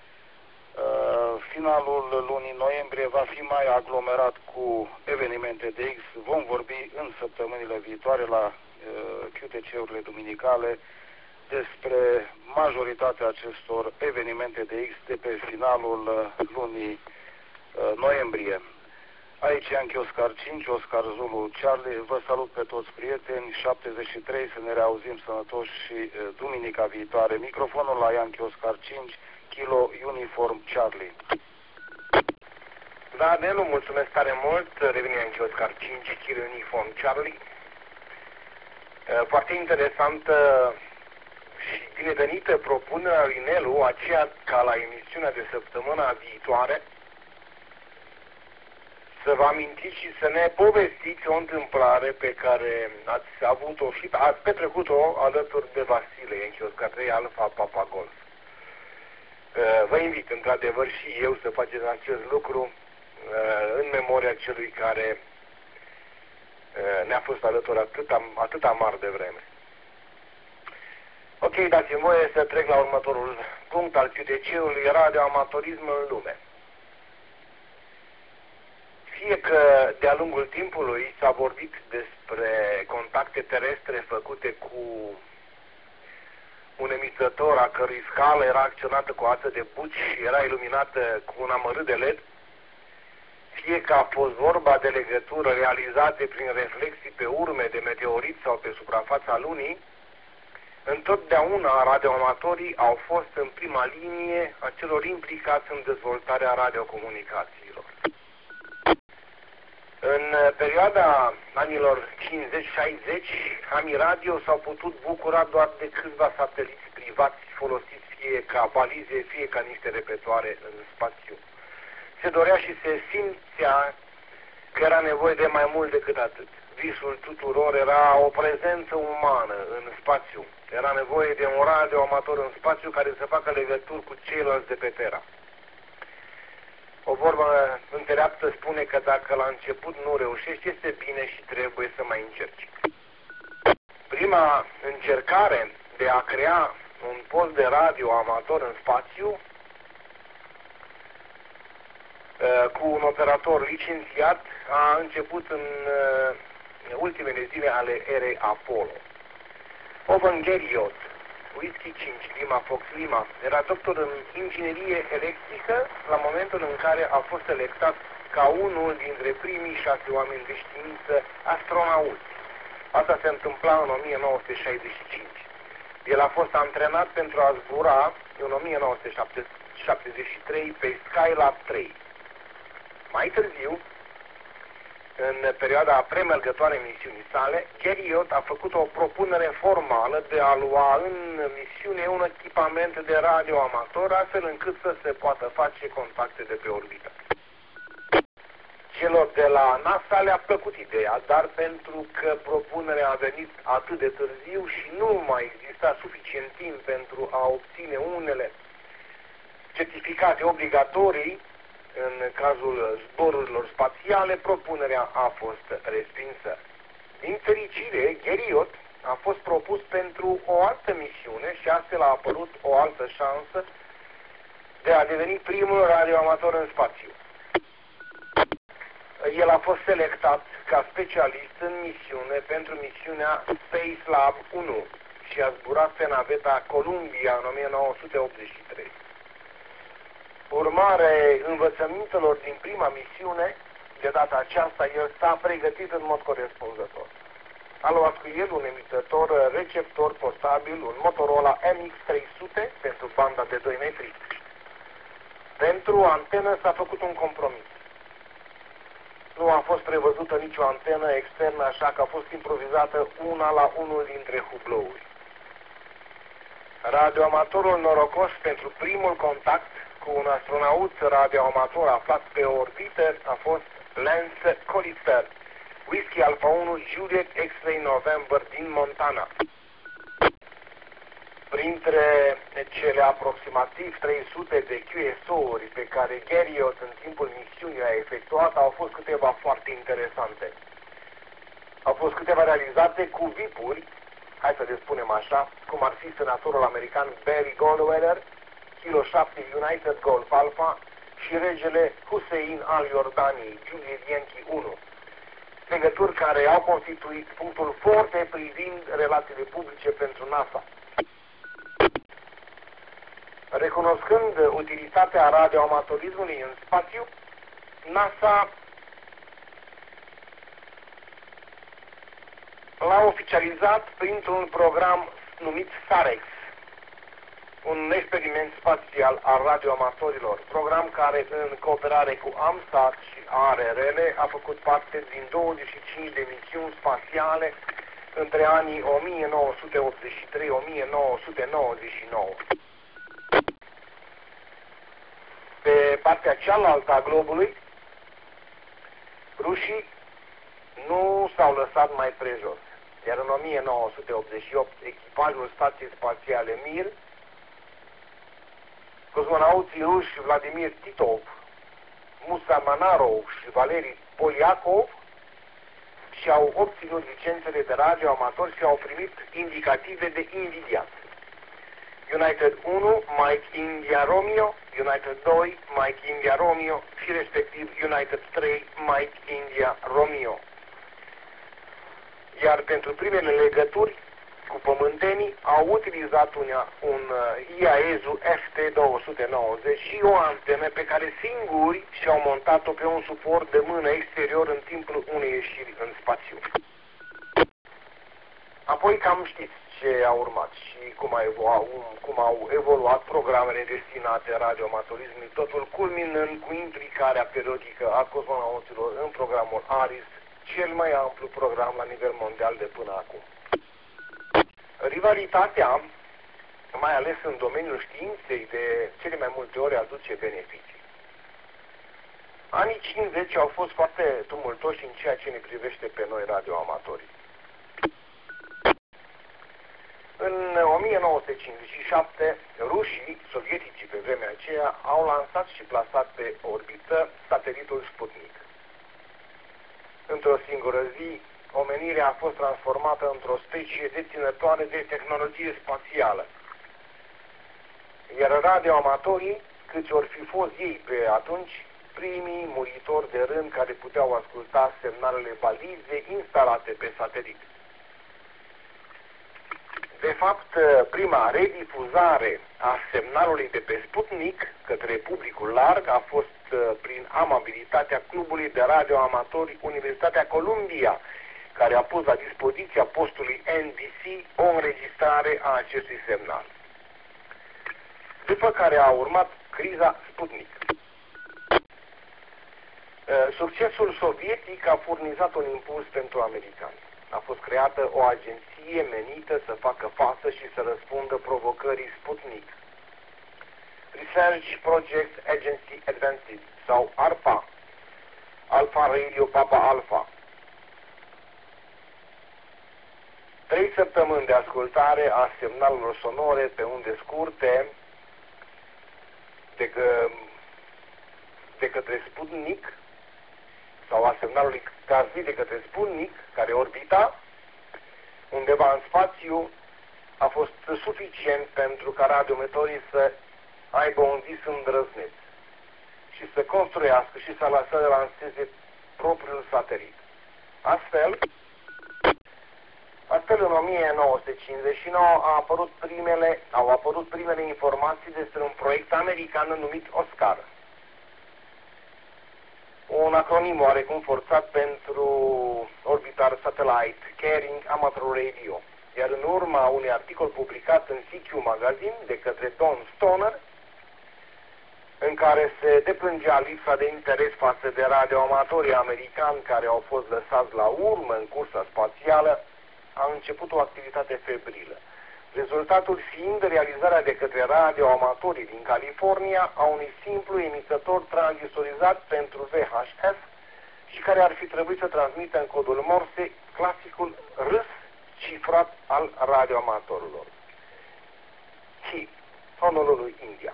Uh, finalul lunii noiembrie va fi mai aglomerat cu evenimente de X. Vom vorbi în săptămânile viitoare la uh, Q T C-urile duminicale despre majoritatea acestor evenimente de X de pe finalul uh, lunii uh, noiembrie. Aici Yankee Oscar cinci, Oscar Zulu Charlie, vă salut pe toți prieteni, șaptezeci și trei, să ne reauzim sănătoși și uh, duminica viitoare. Microfonul la Yankee Oscar cinci, Kilo Uniform Charlie. Da, Nelu, mulțumesc tare mult. Revine Yankee Oscar cinci, Kilo Uniform Charlie. Foarte interesantă și binevenită propunerea lui Nelu, aceea ca la emisiunea de săptămâna viitoare să vă amintiți și să ne povestiți o întâmplare pe care ați avut-o și ați petrecut-o alături de Vasile, Yankee Oscar trei Alfa Papa Golf. Vă invit, într-adevăr, și eu să faceți acest lucru în memoria celui care ne-a fost alături atâta, atâta mare de vreme. Ok, dați-mi voie să trec la următorul punct al Q T C-ului, radioamatorism în lume. Fie că de-a lungul timpului s-a vorbit despre contacte terestre făcute cu un emițător a cărui scală era acționată cu o ață de buci și era iluminată cu un amărât de L E D, fie că a fost vorba de legătură realizate prin reflexii pe urme de meteorit sau pe suprafața lunii, întotdeauna radioamatorii au fost în prima linie a celor implicați în dezvoltarea radiocomunicațiilor. În perioada anilor cincizeci șaizeci, Ami Radio s-au putut bucura doar de câțiva sateliți privați folosiți fie ca balize, fie ca niște repetoare în spațiu. Se dorea și se simțea că era nevoie de mai mult decât atât. Visul tuturor era o prezență umană în spațiu. Era nevoie de un radioamator în spațiu care să facă legături cu ceilalți de pe Terra. O vorbă înțeleaptă spune că dacă la început nu reușești, este bine și trebuie să mai încerci. Prima încercare de a crea un post de radio amator în spațiu cu un operator licențiat a început în ultimele zile ale erei Apollo. Owen Geriot, Whisky cinci, Lima Fox Lima, era doctor în inginerie electrică la momentul în care a fost selectat ca unul dintre primii șase oameni de știință astronauti. Asta se întâmpla în o mie nouă sute șaizeci și cinci. El a fost antrenat pentru a zbura în o mie nouă sute șaptezeci și trei pe Skylab trei. Mai târziu, în perioada premergătoare misiunii sale, Geriot a făcut o propunere formală de a lua în misiune un echipament de radioamator, astfel încât să se poată face contacte de pe orbită. Celor de la NASA le-a plăcut ideea, dar pentru că propunerea a venit atât de târziu și nu mai exista suficient timp pentru a obține unele certificate obligatorii, în cazul zborurilor spațiale, propunerea a fost respinsă. Din fericire, Geriot a fost propus pentru o altă misiune și astfel a apărut o altă șansă de a deveni primul radioamator în spațiu. El a fost selectat ca specialist în misiune pentru misiunea Spacelab unu și a zburat pe naveta Columbia în o mie nouă sute optzeci și trei. Urmare învățămintelor din prima misiune, de data aceasta el s-a pregătit în mod corespunzător. A luat cu el un emițător receptor portabil, un Motorola M X trei sute pentru banda de doi metri. Pentru antenă s-a făcut un compromis. Nu a fost prevăzută nicio antenă externă, așa că a fost improvizată una la unul dintre hublouri. Radioamatorul norocos pentru primul contact cu un astronaut radioamator aflat pe orbită a fost Lance Collister, Whisky Alpha unu Juliet X-Ray November din Montana. Printre cele aproximativ trei sute de Q S O-uri pe care Geriot în timpul misiunii a efectuat, au fost câteva foarte interesante. Au fost câteva realizate cu V I P-uri, hai să le spunem așa, cum ar fi senatorul american Barry Goldwater, Kilo șapte United Golf Alpha și regele Hussein al Iordaniei, Juliet Yankee unu. Legături care au constituit punctul forte privind relațiile publice pentru NASA. Recunoscând utilitatea radioamatorismului în spațiu, NASA l-a oficializat printr-un program numit SAREX, un experiment spațial al radioamatorilor, program care în cooperare cu AMSAT și A R R L a făcut parte din douăzeci și cinci de misiuni spațiale între anii o mie nouă sute optzeci și trei - o mie nouă sute nouăzeci și nouă. Pe partea cealaltă a globului, rușii nu s-au lăsat mai prejos, iar în o mie nouă sute optzeci și opt echipajul stației spațiale Mir, cosmonauții ruși Vladimir Titov, Musa Manarov și Valeri Poliakov și-au obținut licențele de radioamator și au primit indicative de invidiat. United unu, Mike India Romeo, United doi, Mike India Romeo și respectiv United trei, Mike India Romeo. Iar pentru primele legături cu pământenii au utilizat un, un I A E Z U F T două sute nouăzeci și o antenă pe care singuri și-au montat-o pe un suport de mână exterior în timpul unei ieșiri în spațiu. Apoi cam știți ce a urmat și cum, a evoluat, cum au evoluat programele destinate radioamatorismului, totul culminând cu implicarea periodică a cosmonautilor în programul ARIS, cel mai amplu program la nivel mondial de până acum. Rivalitatea, mai ales în domeniul științei, de cele mai multe ori aduce beneficii. Anii cincizeci au fost foarte tumultoși în ceea ce ne privește pe noi radioamatorii. În o mie nouă sute cincizeci și șapte, rușii, sovieticii pe vremea aceea, au lansat și plasat pe orbită satelitul Sputnik. Într-o singură zi, omenirea a fost transformată într-o specie deținătoare de tehnologie spațială. Iar radioamatorii, câți ori fi fost ei pe atunci, primii muritori de rând care puteau asculta semnalele balize instalate pe satelit. De fapt, prima redifuzare a semnalului de pe Sputnik către publicul larg a fost prin amabilitatea Clubului de Radioamatori Universitatea Columbia, care a pus la dispoziția postului N B C o înregistrare a acestui semnal. După care a urmat criza Sputnik. Succesul sovietic a furnizat un impuls pentru americani. A fost creată o agenție menită să facă față și să răspundă provocării Sputnik. Research Project Agency Advanced, sau ARPA, Alpha Radio Papa Alpha. Trei săptămâni de ascultare a semnalelor sonore pe unde scurte de, că, de către Sputnik, sau a semnalului transmis de către Sputnik, care orbita undeva în spațiu, a fost suficient pentru ca radioamatorii să aibă un vis îndrăzneț și să construiască și să lăsă de lanseze propriul satelit. Astfel, astfel în o mie nouă sute cincizeci și nouă a apărut primele, au apărut primele informații despre un proiect american numit OSCAR, un acronim oarecum forțat pentru Orbital Satellite Carrying Amateur Radio, iar în urma unui articol publicat în C Q Magazine de către Don Stoner, în care se deplângea lipsa de interes față de radioamatorii americani care au fost lăsați la urmă în cursa spațială, a început o activitate febrilă. Rezultatul fiind realizarea de către radioamatorii din California a unui simplu emițător tranzistorizat pentru V H F și care ar fi trebuit să transmită în codul Morse clasicul R S cifrat al radioamatorilor. H, Honolulu, India.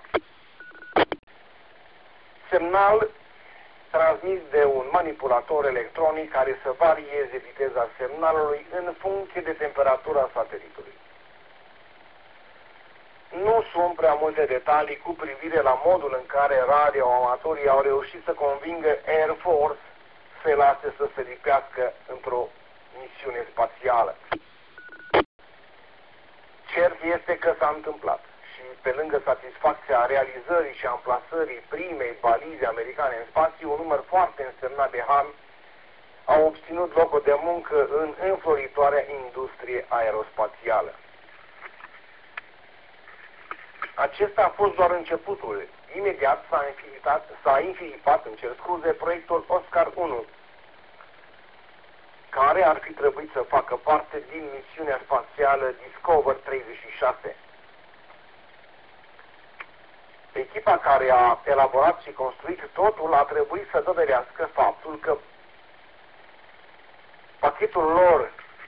Semnal transmis de un manipulator electronic care să varieze viteza semnalului în funcție de temperatura satelitului. Nu sunt prea multe detalii cu privire la modul în care radioamatorii au reușit să convingă Air Force să lase să se lipească într-o misiune spațială. Cert este că s-a întâmplat și pe lângă satisfacția realizării și amplasării primei balize americane în spațiu, un număr foarte însemnat de ham au obținut locuri de muncă în înfloritoarea industrie aerospațială. Acesta a fost doar începutul. Imediat s-a infilipat, s-a infilipat, îmi cer scuze, proiectul Oscar unu, care ar fi trebuit să facă parte din misiunea spațială Discover treizeci și șase. Echipa care a elaborat și construit totul a trebuit să dovedească faptul că pachetul lor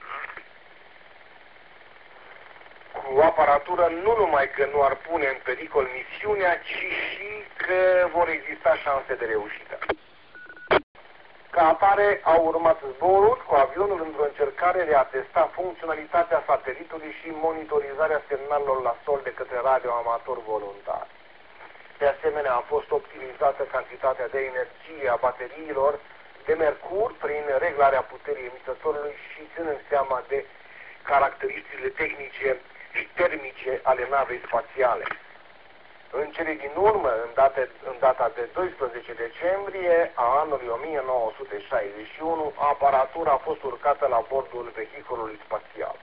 cu aparatură nu numai că nu ar pune în pericol misiunea, ci și că vor exista șanse de reușită. Ca atare, au urmat zboruri cu avionul într-o încercare de a testa funcționalitatea satelitului și monitorizarea semnalelor la sol de către radioamatori voluntari. De asemenea, a fost optimizată cantitatea de energie a bateriilor de mercur prin reglarea puterii emițătorului și ținând seama de caracteristicile tehnice și termice ale navei spațiale. În cele din urmă, în, date, în data de doisprezece decembrie a anului o mie nouă sute șaizeci și unu, aparatura a fost urcată la bordul vehiculului spațial.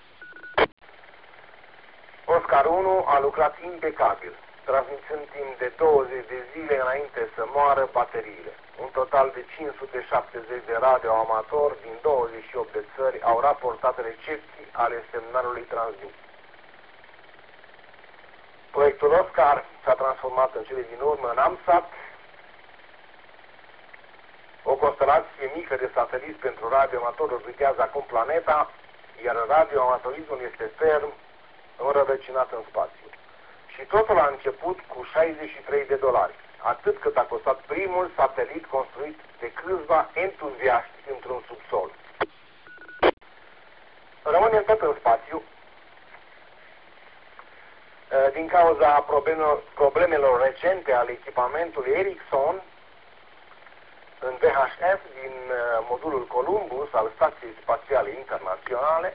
Oscar unu a lucrat impecabil, transmițând timp de douăzeci de zile înainte să moară bateriile. Un total de cinci sute șaptezeci de radioamatori din douăzeci și opt de țări au raportat recepții ale semnalului transmis. Proiectul Oscar s-a transformat în cele din urmă în AMSAT, o constelație mică de sateliți pentru radioamatori orbitează acum planeta, iar radioamatorismul este ferm înrădăcinat în spațiu. Și totul a început cu șaizeci și trei de dolari, atât cât a costat primul satelit construit de câțiva entuziaști într-un subsol. Rămânem tot în spațiu. Din cauza problemelor, problemelor recente ale echipamentului Ericsson, în V H F din modulul Columbus al Stației Spațiale Internaționale,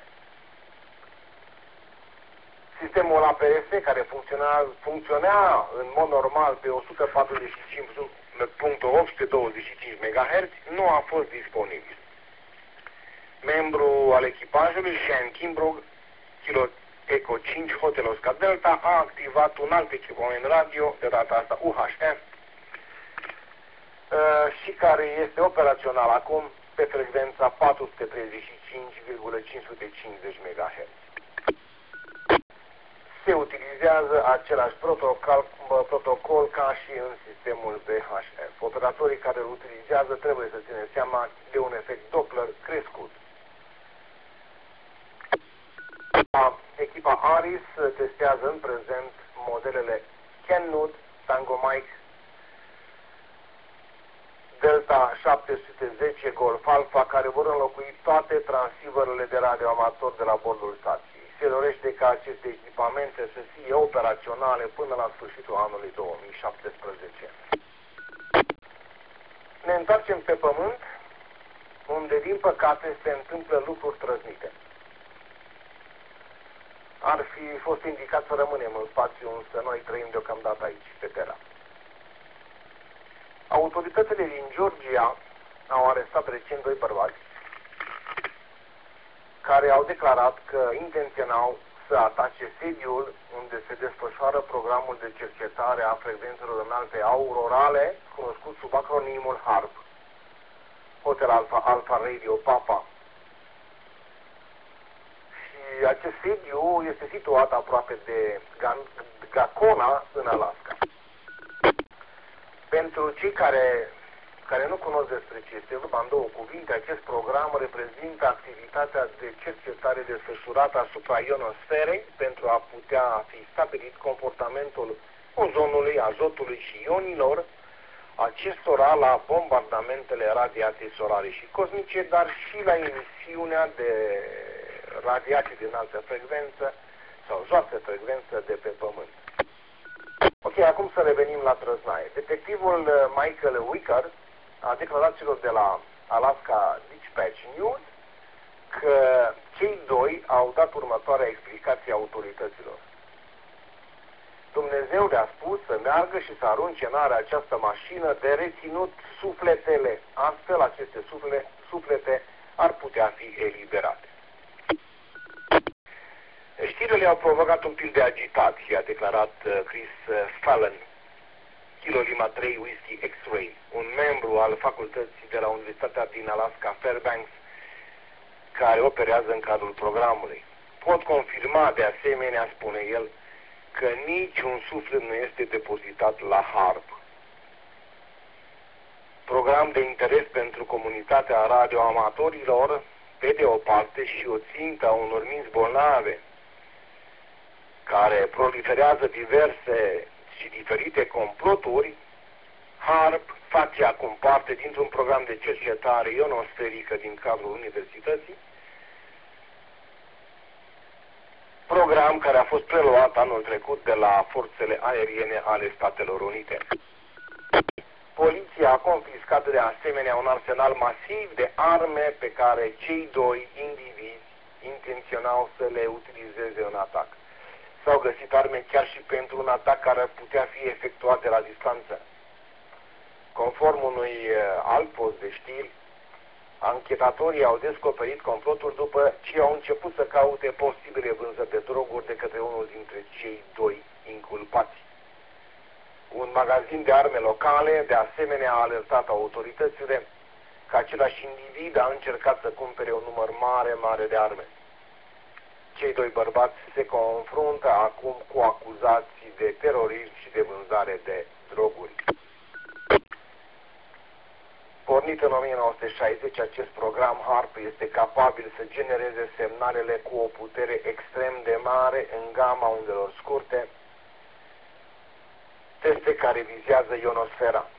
sistemul A P S, care funcționa, funcționa în mod normal pe o sută patruzeci și cinci virgulă opt douăzeci și cinci megahertz, nu a fost disponibil. Membru al echipajului, Shane Kimbrough, Kilo Echo cinci Hotel Oscar Delta, a activat un alt echipament radio, de data asta U H F, și care este operațional acum pe frecvența patru sute treizeci și cinci virgulă cinci sute cincizeci megahertz. Se utilizează același protocol, protocol ca și în sistemul V H F. Operatorii care îl utilizează trebuie să țină seama de un efect Doppler crescut. Echipa Aris testează în prezent modelele Kenwood, Tango Mike, Delta șapte sute zece Golf Alpha, care vor înlocui toate transceiverele de radioamator de la bordul stației. Se dorește ca aceste echipamente să fie operaționale până la sfârșitul anului două mii șaptesprezece. Ne întoarcem pe Pământ, unde, din păcate, se întâmplă lucruri trăznite. Ar fi fost indicat să rămânem în spațiu, însă noi trăim deocamdată aici, pe Terra. Autoritățile din Georgia au arestat recent doi bărbați care au declarat că intenționau să atace sediul unde se desfășoară programul de cercetare a frecvențelor înalte aurorale, cunoscut sub acronimul HARP, Hotel Alpha, Alpha Radio Papa. Și acest sediu este situat aproape de Gacona, în Alaska. Pentru cei care, care nu cunosc despre ce este vorba, în două cuvinte, acest program reprezintă activitatea de cercetare desfășurată asupra ionosferei pentru a putea fi stabilit comportamentul ozonului, azotului și ionilor acestora la bombardamentele radiației solare și cosmice, dar și la emisiunea de radiații din altă frecvență sau joasă frecvență de pe Pământ. Ok, acum să revenim la trăznaie. Detectivul Michael Wicker a declarat celor de la Alaska Dispatch News că cei doi au dat următoarea explicație autorităților. Dumnezeu le-a spus să meargă și să arunce în aer această mașină de reținut sufletele. Astfel, aceste suflete, suflete ar putea fi eliberate. Știrile au provocat un pic de agitație, a declarat Chris Fallon, Kilo Lima trei Whiskey X-Ray, un membru al facultății de la Universitatea din Alaska Fairbanks, care operează în cadrul programului. Pot confirma de asemenea, spune el, că niciun suflet nu este depozitat la HARP. Program de interes pentru comunitatea radioamatorilor, pe de o parte, și o țintă a unor minți bolnave, care proliferează diverse și diferite comploturi. HARP face acum parte dintr-un program de cercetare ionosferică din cadrul universității, program care a fost preluat anul trecut de la forțele aeriene ale Statelor Unite. Poliția a confiscat de asemenea un arsenal masiv de arme pe care cei doi indivizi intenționau să le utilizeze în atac. S-au găsit arme chiar și pentru un atac care ar putea fi efectuat de la distanță. Conform unui alt post de știri, anchetatorii au descoperit complotul după ce au început să caute posibile vânzări de droguri de către unul dintre cei doi inculpați. Un magazin de arme locale, de asemenea, a alertat autoritățile că același individ a încercat să cumpere un număr mare, mare de arme. Cei doi bărbați se confruntă acum cu acuzații de terorism și de vânzare de droguri. Pornit în o mie nouă sute șaizeci, acest program HARP este capabil să genereze semnalele cu o putere extrem de mare în gama undelor scurte, teste care vizează ionosfera.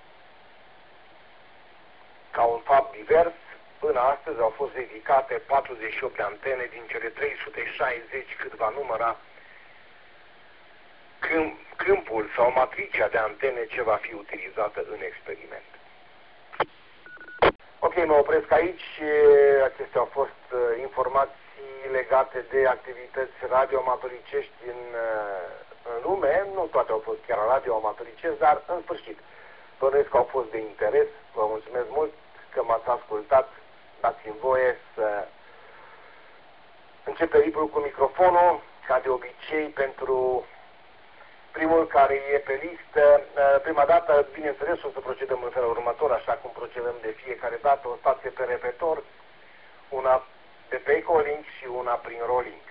Ca un fapt divers, până astăzi au fost ridicate patruzeci și opt de antene din cele trei sute șaizeci cât va număra câmp, câmpul sau matricea de antene ce va fi utilizată în experiment. Ok, mă opresc aici. Acestea au fost informații legate de activități radioamatoricești în, în lume. Nu toate au fost chiar radioamatoricești, dar în sfârșit bănuiesc că au fost de interes. Vă mulțumesc mult că m-ați ascultat. Dați-mi voie să începe librul cu microfonul, ca de obicei, pentru primul care e pe listă. Prima dată, bineînțeles, o să procedăm în felul următor, așa cum procedăm de fiecare dată, o stație pe repetor, una de pe Echolink și una prin Rolink.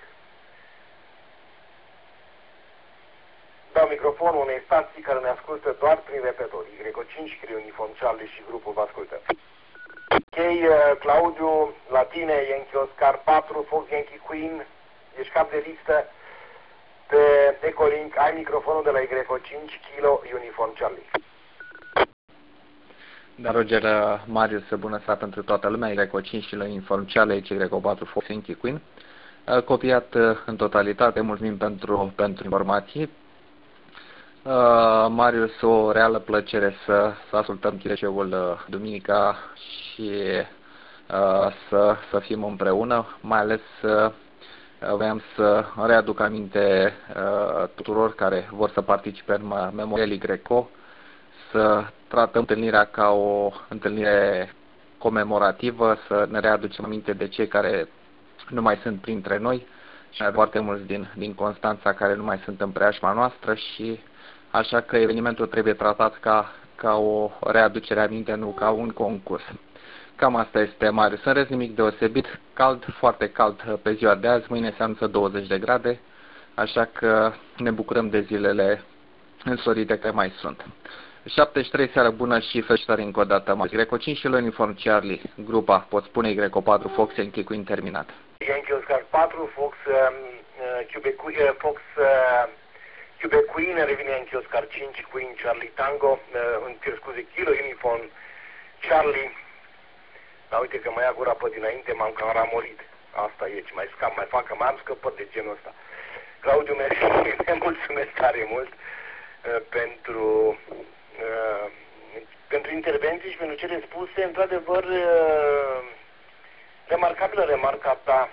Dau microfonul unei stații care ne ascultă doar prin repetor. Y cinci, Cri Uniform Charlie și grupul vă ascultă. Ok, Claudiu, la tine, Yankee Oscar patru, Fox Yankee Queen, ești cap de listă. Pe Echolink ai microfonul de la Y cinci, Kilo Uniform Charlie. Da, Roger, Marius, bună seara pentru toată lumea, Y cinci, Kilo Uniform Charlie, Y patru, Fox Yankee Queen. Copiat în totalitate, mulțumim pentru, pentru informații. Uh, Marius, o reală plăcere să, să ascultăm chireceul uh, duminica și uh, să, să fim împreună, mai ales uh, vreau să readuc aminte uh, tuturor care vor să participe în Memorial Greco, să tratăm întâlnirea ca o întâlnire comemorativă, să ne readucem aminte de cei care nu mai sunt printre noi și foarte mulți din, din Constanța care nu mai sunt în preajma noastră și așa că evenimentul trebuie tratat ca, ca o readucere aminte, nu ca un concurs. Cam asta este, Marius. În rest, nimic deosebit. Cald, foarte cald pe ziua de azi. Mâine se anunță douăzeci de grade, așa că ne bucurăm de zilele însorite care mai sunt. șaptezeci și trei, seară bună și felicitări încă o dată, Marius. Y cinci și Uniform Charlie, grupa, pot spune Y patru, Fox Yankee Queen terminat. Yankee Oscar patru, Fox uh, Quebec, uh, Fox uh, Quebec Queen, revine Yankee Oscar cinci, Queen Charlie Tango, uh, îmi cer scuze, Kilo Uniform Charlie. Dar uite că mă ia gura pe dinainte, m-am cam ramolit. Asta e, ce mai scap, mai fac, că mai am scăpat de genul ăsta. Claudiu, ne mulțumesc tare mult uh, pentru, uh, pentru intervenții și pentru cele spuse. Într-adevăr, uh, remarcabilă remarca ta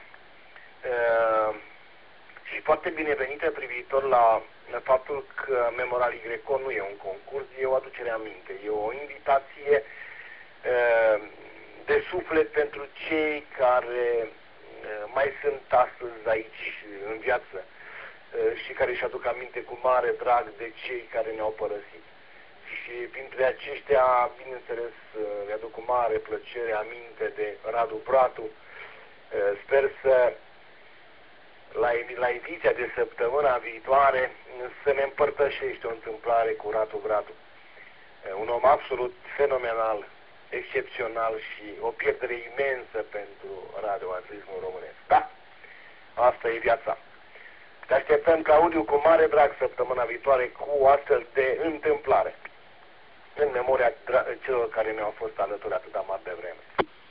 uh, și foarte binevenită privitor la faptul că Memorial Greco nu e un concurs, e o aducere aminte, e o invitație uh, de suflet pentru cei care mai sunt astăzi aici în viață și care își aduc aminte cu mare drag de cei care ne-au părăsit. Și printre aceștia, bineînțeles, le aduc cu mare plăcere aminte de Radu Bratu. Sper să, la, la ediția de săptămâna viitoare, să ne împărtășești o întâmplare cu Radu Bratu. Un om absolut fenomenal, excepțional și o pierdere imensă pentru radioatrismul românesc. Da, asta e viața. Te așteptăm, Claudiu, cu mare drag săptămâna viitoare cu o astfel de întâmplare în memoria celor care ne-au fost alături atâta mare de vreme.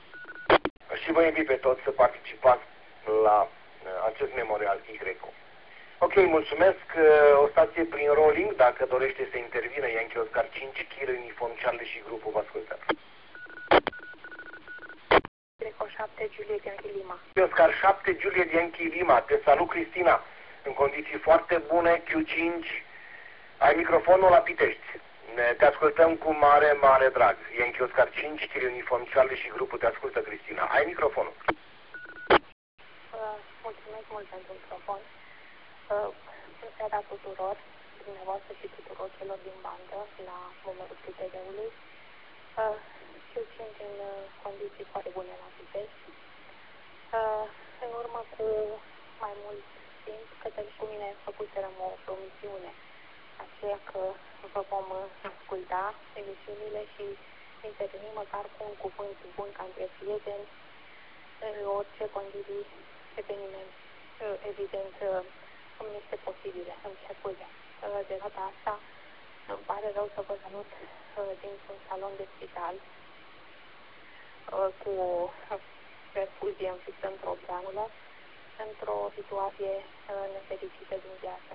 Și vă invit pe toți să participați la acest memorial Greco. Ok, mulțumesc. O stație prin Rolling, dacă dorește să intervină Yankee Oscar cinci, Kilo Uniform Charlie și grupul vă ascultă. Greco șapte Juliet Yankee Lima. Oscar șapte Juliet Yankee Lima. Te salut, Cristina. În condiții foarte bune, Q cinci. Ai microfonul la Pitești. Te ascultăm cu mare, mare drag. Yankee Oscar cinci, Chile Uniform Charlie și grupul te ascultă, Cristina. Ai microfonul. Uh, mulțumesc mult pentru microfon. Uh, Bună seara tuturor, dumneavoastră și tuturor celor din bandă, la numărul P T D-ului. Uh, eu sunt în uh, condiții foarte bune la Pitești. Uh, în urmă cu mai mult timp, Cătălin și cu mine făcuserăm o promisiune, aceea că vă vom asculta emisiunile și interveni măcar cu un cuvânt bun ca între prieteni, în orice condiții, eveniment, evident, cum este posibil, îmi cer scuze. De data asta, îmi pare rău să vă salut dintr-un salon de spital cu o perfuzie înfisă într-o granulă, într-o situație nefericită din viață.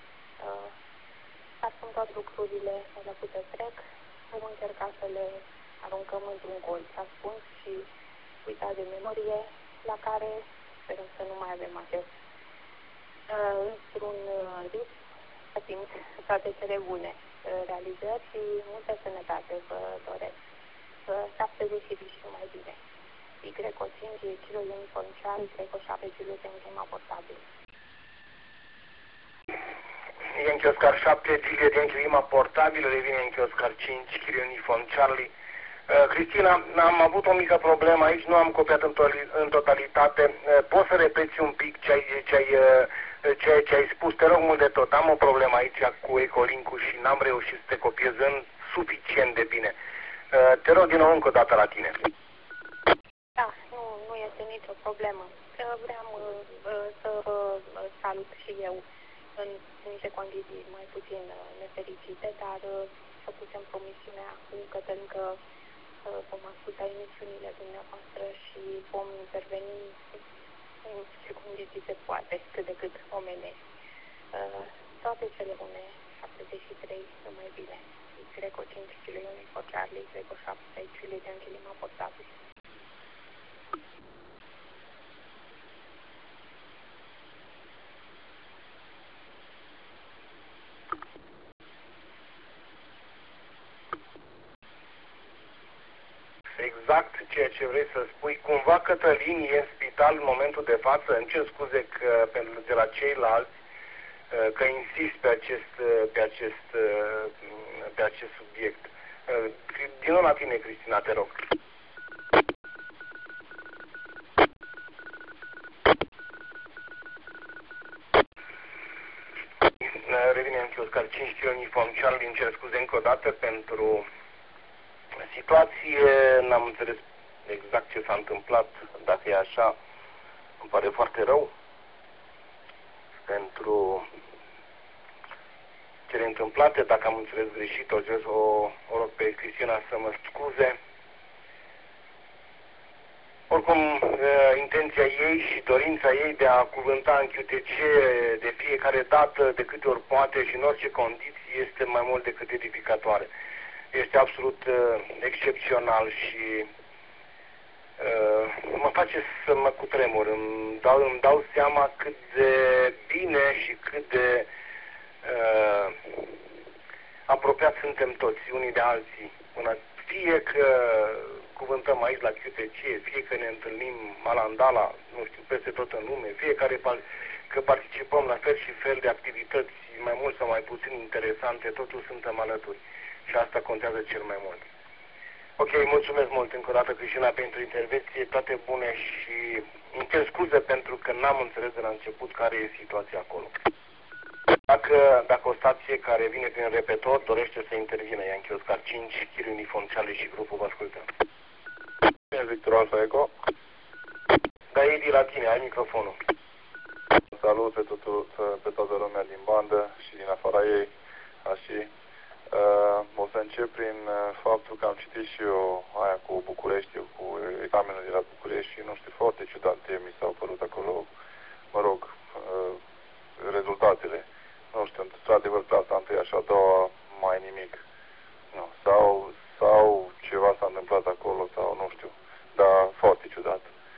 Dar sunt toate lucrurile, le puteți trec, vom încerca să le aruncăm într-un colț ascuns și uitat de memorie, la care sperăm să nu mai avem acces. Într-un ritm, să simt toate cele bune realizări și multă sănătate vă doresc. șaptezeci și mai bine. Y cinci, Kilo Uniform Charlie, Greco șapte, Juliet în clima portabil. Yankee Oscar șapte, Juliet în clima portabil, revine Yankee Oscar cinci, Kilo Uniform Charlie. Uh, Cristina, am avut o mică problemă aici, nu am copiat în, to în totalitate. Uh, poți să repeți un pic ce ai, ce, ai, uh, ce, ce ai spus? Te rog mult de tot. Am o problemă aici cu Ecolink-ul și n-am reușit să te copiez în suficient de bine. Uh, te rog din nou încă o dată la tine. Da, nu, nu este nicio problemă. Vreau uh, să vă salut și eu în niște condiții mai puțin nefericite, dar făcusem promisiunea cu Cătălin că vom asculta emisiunile dumneavoastră și vom interveni în ce condiții se poate, cât de cât omenești. Toate cele bune, șaptezeci și trei, mai bine. Greco cinci, Kilo Uniform Charlie, Greco șapte, Juliet în clima portabil. Exact ceea ce vrei să spui. Cumva Cătălin e în spital în momentul de față. Îmi cer scuze că, pentru de la ceilalți că insist pe acest, pe acest, pe acest subiect. Din nou la tine, Cristina, te rog. Revine în Oscar cinci, Kilo Uniform Charlie, îmi cer scuze încă o dată pentru situație, n-am înțeles exact ce s-a întâmplat, dacă e așa, îmi pare foarte rău pentru cele întâmplate, dacă am înțeles greșit, o, o, o rog pe Cristina să mă scuze. Oricum, intenția ei și dorința ei de a cuvânta în Q T C de fiecare dată, de câte ori poate și în orice condiții, este mai mult decât edificatoare. Este absolut uh, excepțional și uh, mă face să mă cutremur. Îmi dau, îmi dau seama cât de bine și cât de uh, apropiați suntem toți unii de alții. Până fie că cuvântăm aici la Q T C, fie că ne întâlnim malandala, nu știu, peste tot în lume, fiecare că participăm la fel și fel de activități mai mult sau mai puțin interesante, totul suntem alături. Și asta contează cel mai mult. Ok, mulțumesc mult încă o dată, Cristina, pentru intervenție, toate bune și îmi cer scuze pentru că n-am înțeles de la început care e situația acolo. Dacă, dacă o stație care vine prin repetor dorește să intervină, Yankee Oscar cinci, Kilo Uniform Charlie și grupul vă ascultă. Bine, Victor Alfa Eco. Da, Edi, la tine, ai microfonul. Salut pe, tutu, pe toată lumea din bandă și din afara ei, așa. Uh, o să încep prin uh, faptul că am citit și eu aia cu București, cu examenul de la București și nu știu, foarte ciudate mi s-au părut acolo, mă rog, uh, rezultatele. Nu știu, într-adevăr, clasa întâia și a doua, mai nimic. Nu. Sau, sau ceva s-a întâmplat acolo, sau nu știu, dar foarte ciudat.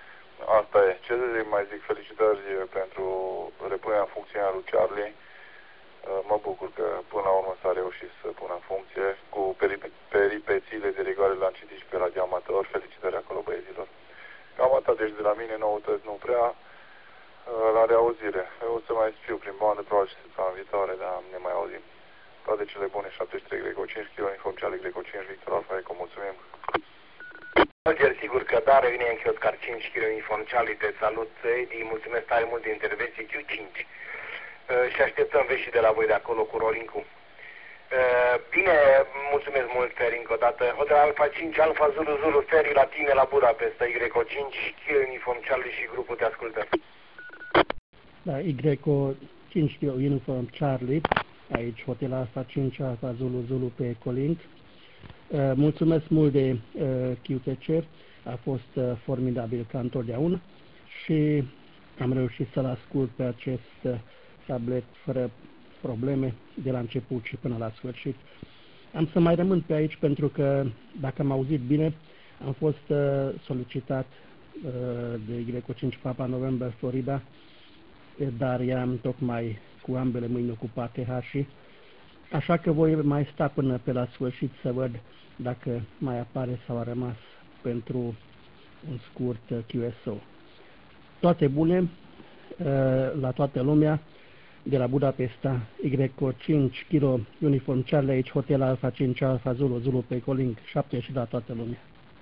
Asta e. Ce să zic, mai zic, felicitări pentru repunerea în funcție a lui Charlie. Mă bucur că până la urmă s-a reușit să pună în funcție cu peripețiile de rigoare l-am citit și pe Radio Amator. Felicitări acolo, băieților. Cam atât, deci de la mine noutăți nu prea. La reauzire. Eu o să mai fiu prin bandă, probabil și săptămâna viitoare, dar ne mai auzim. Toate cele bune, șaptezeci și trei Greco cinci, kilo uniform Charlie Greco cinci, Victor Alfa Eco, mulțumim. Roger, sigur că da, revine în Oscar cinci, kilo uniform Charlie, te salut, Edi, mulțumesc tare mult de intervenție, Q cinci. Uh, și așteptăm vești de la voi de acolo cu Rolinku. Uh, bine, mulțumesc mult, Feri, încă o dată. Hotel Alfa cinci, Alfa Zulu Zulu, Feri, la tine, la Budapesta, Y cinci, kilo uniform Charlie și grupul te ascultă. Da, Y cinci kilo uniform Charlie, aici Hotel Alfa cinci, Alfa Zulu Zulu pe Ecolink. Uh, mulțumesc mult de uh, Q T C, a fost uh, formidabil ca întotdeauna și am reușit să-l ascult pe acest uh, tablet fără probleme de la început și până la sfârșit. Am să mai rămân pe aici pentru că, dacă am auzit bine, am fost uh, solicitat uh, de Y cinci Papa November Florida, dar eram tocmai cu ambele mâini ocupate hașii, așa că voi mai sta până pe la sfârșit să văd dacă mai apare sau a rămas pentru un scurt Q S O. Toate bune la toată lumea de la Budapesta, Y cinci kilo uniform Charlie, aici Hotel Alfa cinci Alfa Zulu Zulu pe Ecolink șapte și la toată lumea.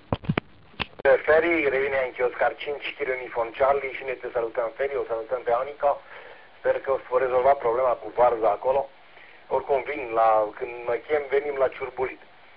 Feri, revine în Oscar cinci, kilo uniform Charlie și ne te salutăm, Feri, o salutăm pe Anica. Sper că o să vă rezolva problema cu varza acolo. Oricum vin la, când mă chem, venim la ciurbulit.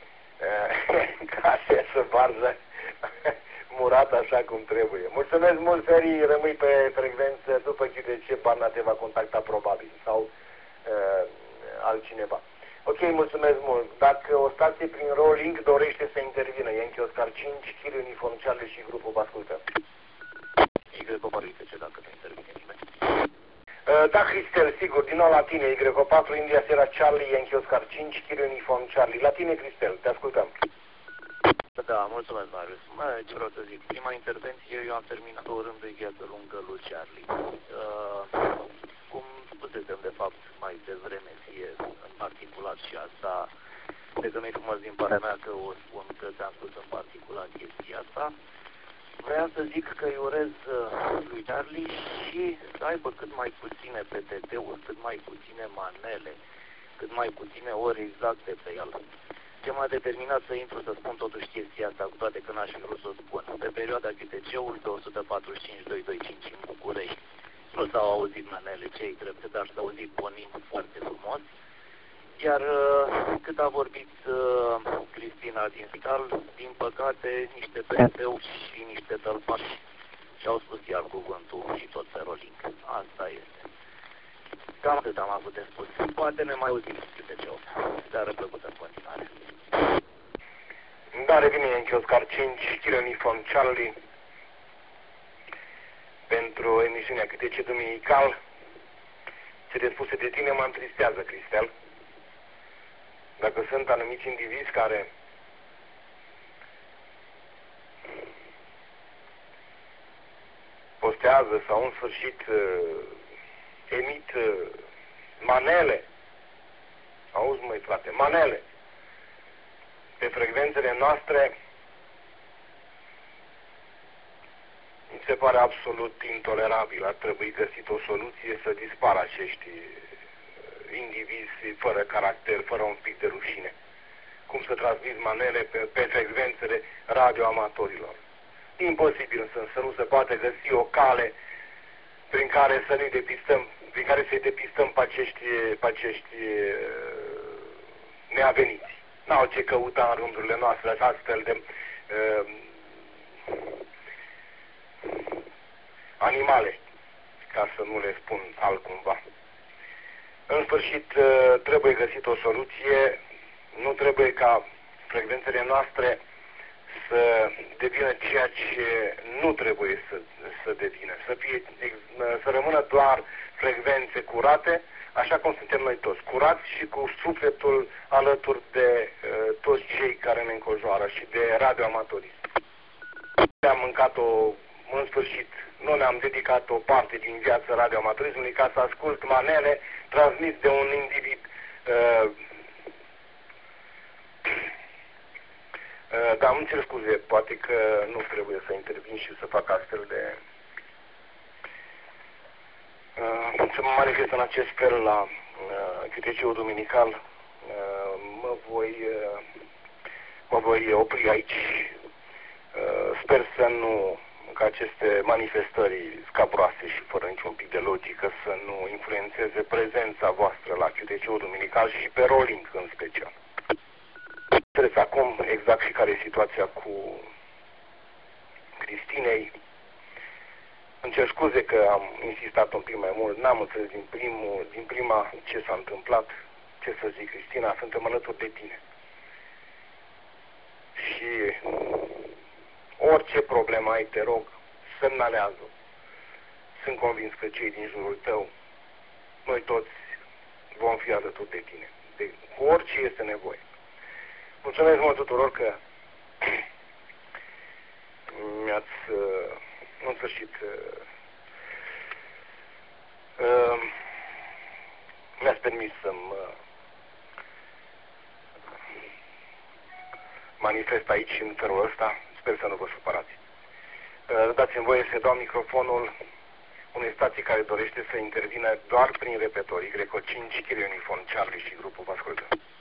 Ca să varză murat așa cum trebuie. Mulțumesc mult, Feri, rămâi pe frecvență după ce Barna te va contacta probabil sau uh, altcineva. Ok, mulțumesc mult. Dacă o stație prin rolling dorește să intervină, Yankee Oscar cinci, kilo uniform Charlie și grupul vă ascultă. Y patru, ce dacă nu intervine nimeni. Uh, da, Cristel, sigur, din nou la tine, Y patru, India Sierra Charlie, Yankee Oscar cinci, kilo uniform Charlie. La tine, Cristel, te ascultăm. Da, mulțumesc, Marius. Mai ce vreau să zic, prima intervenție eu am terminat o rândă gheață lungă lui Charlie. Uh, cum spusesem, de fapt, mai devreme, fie în particular și asta, cred că nu-i frumos din partea mea că o spun că ți-am spus în particular chestia asta. Vreau să zic că îi urez lui Charlie și să aibă cât mai puține P T T-uri, cât mai puține manele, cât mai puține ori exacte pe el. Ce m-a determinat să intru să spun totuși chestia asta, cu toate că n-aș fi vrut să o spun. Pe perioada Q T C-ului pe o sută patruzeci și cinci doi doi cinci în București nu s-au auzit manele cei drepte, dar s-au auzit ponim foarte frumos. Iar cât a vorbit uh, Cristina din spital, din păcate, niște P T-uri și niște tălpași și-au spus iar cuvântul și tot pe rolling. Asta este. Cam atât am avut de spus. Poate ne mai auzim Q T C-ul. Dar plăcută în continuare. Da, revine în Oscar cinci, kilo uniform Charlie, pentru emisiunea Q T C duminical. Cele spuse de tine mă întristează, Cristel. Dacă sunt anumiți indivizi care postează sau în sfârșit emit manele, auzi măi frate, manele pe frecvențele noastre, mi se pare absolut intolerabil. Ar trebui găsit o soluție să dispară acești indivizi fără caracter, fără un pic de rușine. Cum să transmiți manele pe, pe frecvențele radioamatorilor. Imposibil însă să nu se poate găsi o cale prin care să ne depistăm, prin care să-i depistăm pe acești, pe acești neaveniți. N-au ce căuta în rândurile noastre astfel de uh, animale, ca să nu le spun altcumva. În sfârșit, trebuie găsit o soluție, nu trebuie ca frecvențele noastre să devină ceea ce nu trebuie să, să devină, să, fie, să rămână doar frecvențe curate, așa cum suntem noi toți, curați și cu sufletul alături de uh, toți cei care ne înconjoară și de radioamatorii. Am mâncat o în sfârșit, nu ne-am dedicat o parte din viața radioamatorismului ca să ascult manele transmis de un individ. Uh, uh, da, îmi cer scuze, poate că nu trebuie să intervin și să fac astfel de... Uh, să mă manifest în acest fel la uh, Câteciul Duminical. Uh, mă voi... Uh, mă voi opri aici. Uh, sper să nu... ca aceste manifestări scabroase și fără niciun pic de logică să nu influențeze prezența voastră la Q T C-ul Duminical și pe Rolling în special. Înțeles acum exact și care e situația cu Cristinei. Îmi cer scuze că am insistat un pic mai mult, n-am înțeles din, primul, din prima ce s-a întâmplat, ce să zic, Cristina, suntem alături de tine. Și... orice problemă ai, te rog, semnalează. Sunt convins că cei din jurul tău, noi toți vom fi alături de tine, de, cu orice este nevoie. Mulțumesc mult tuturor că mi-ați, în sfârșit, mi-ați permis să-mi manifest aici în felul ăsta. Sper să nu vă supărați. Dați-mi voie să dau microfonul unei stații care dorește să intervină doar prin repetor. Y cinci, Kilo Uniform Charlie și grupul vă ascultă.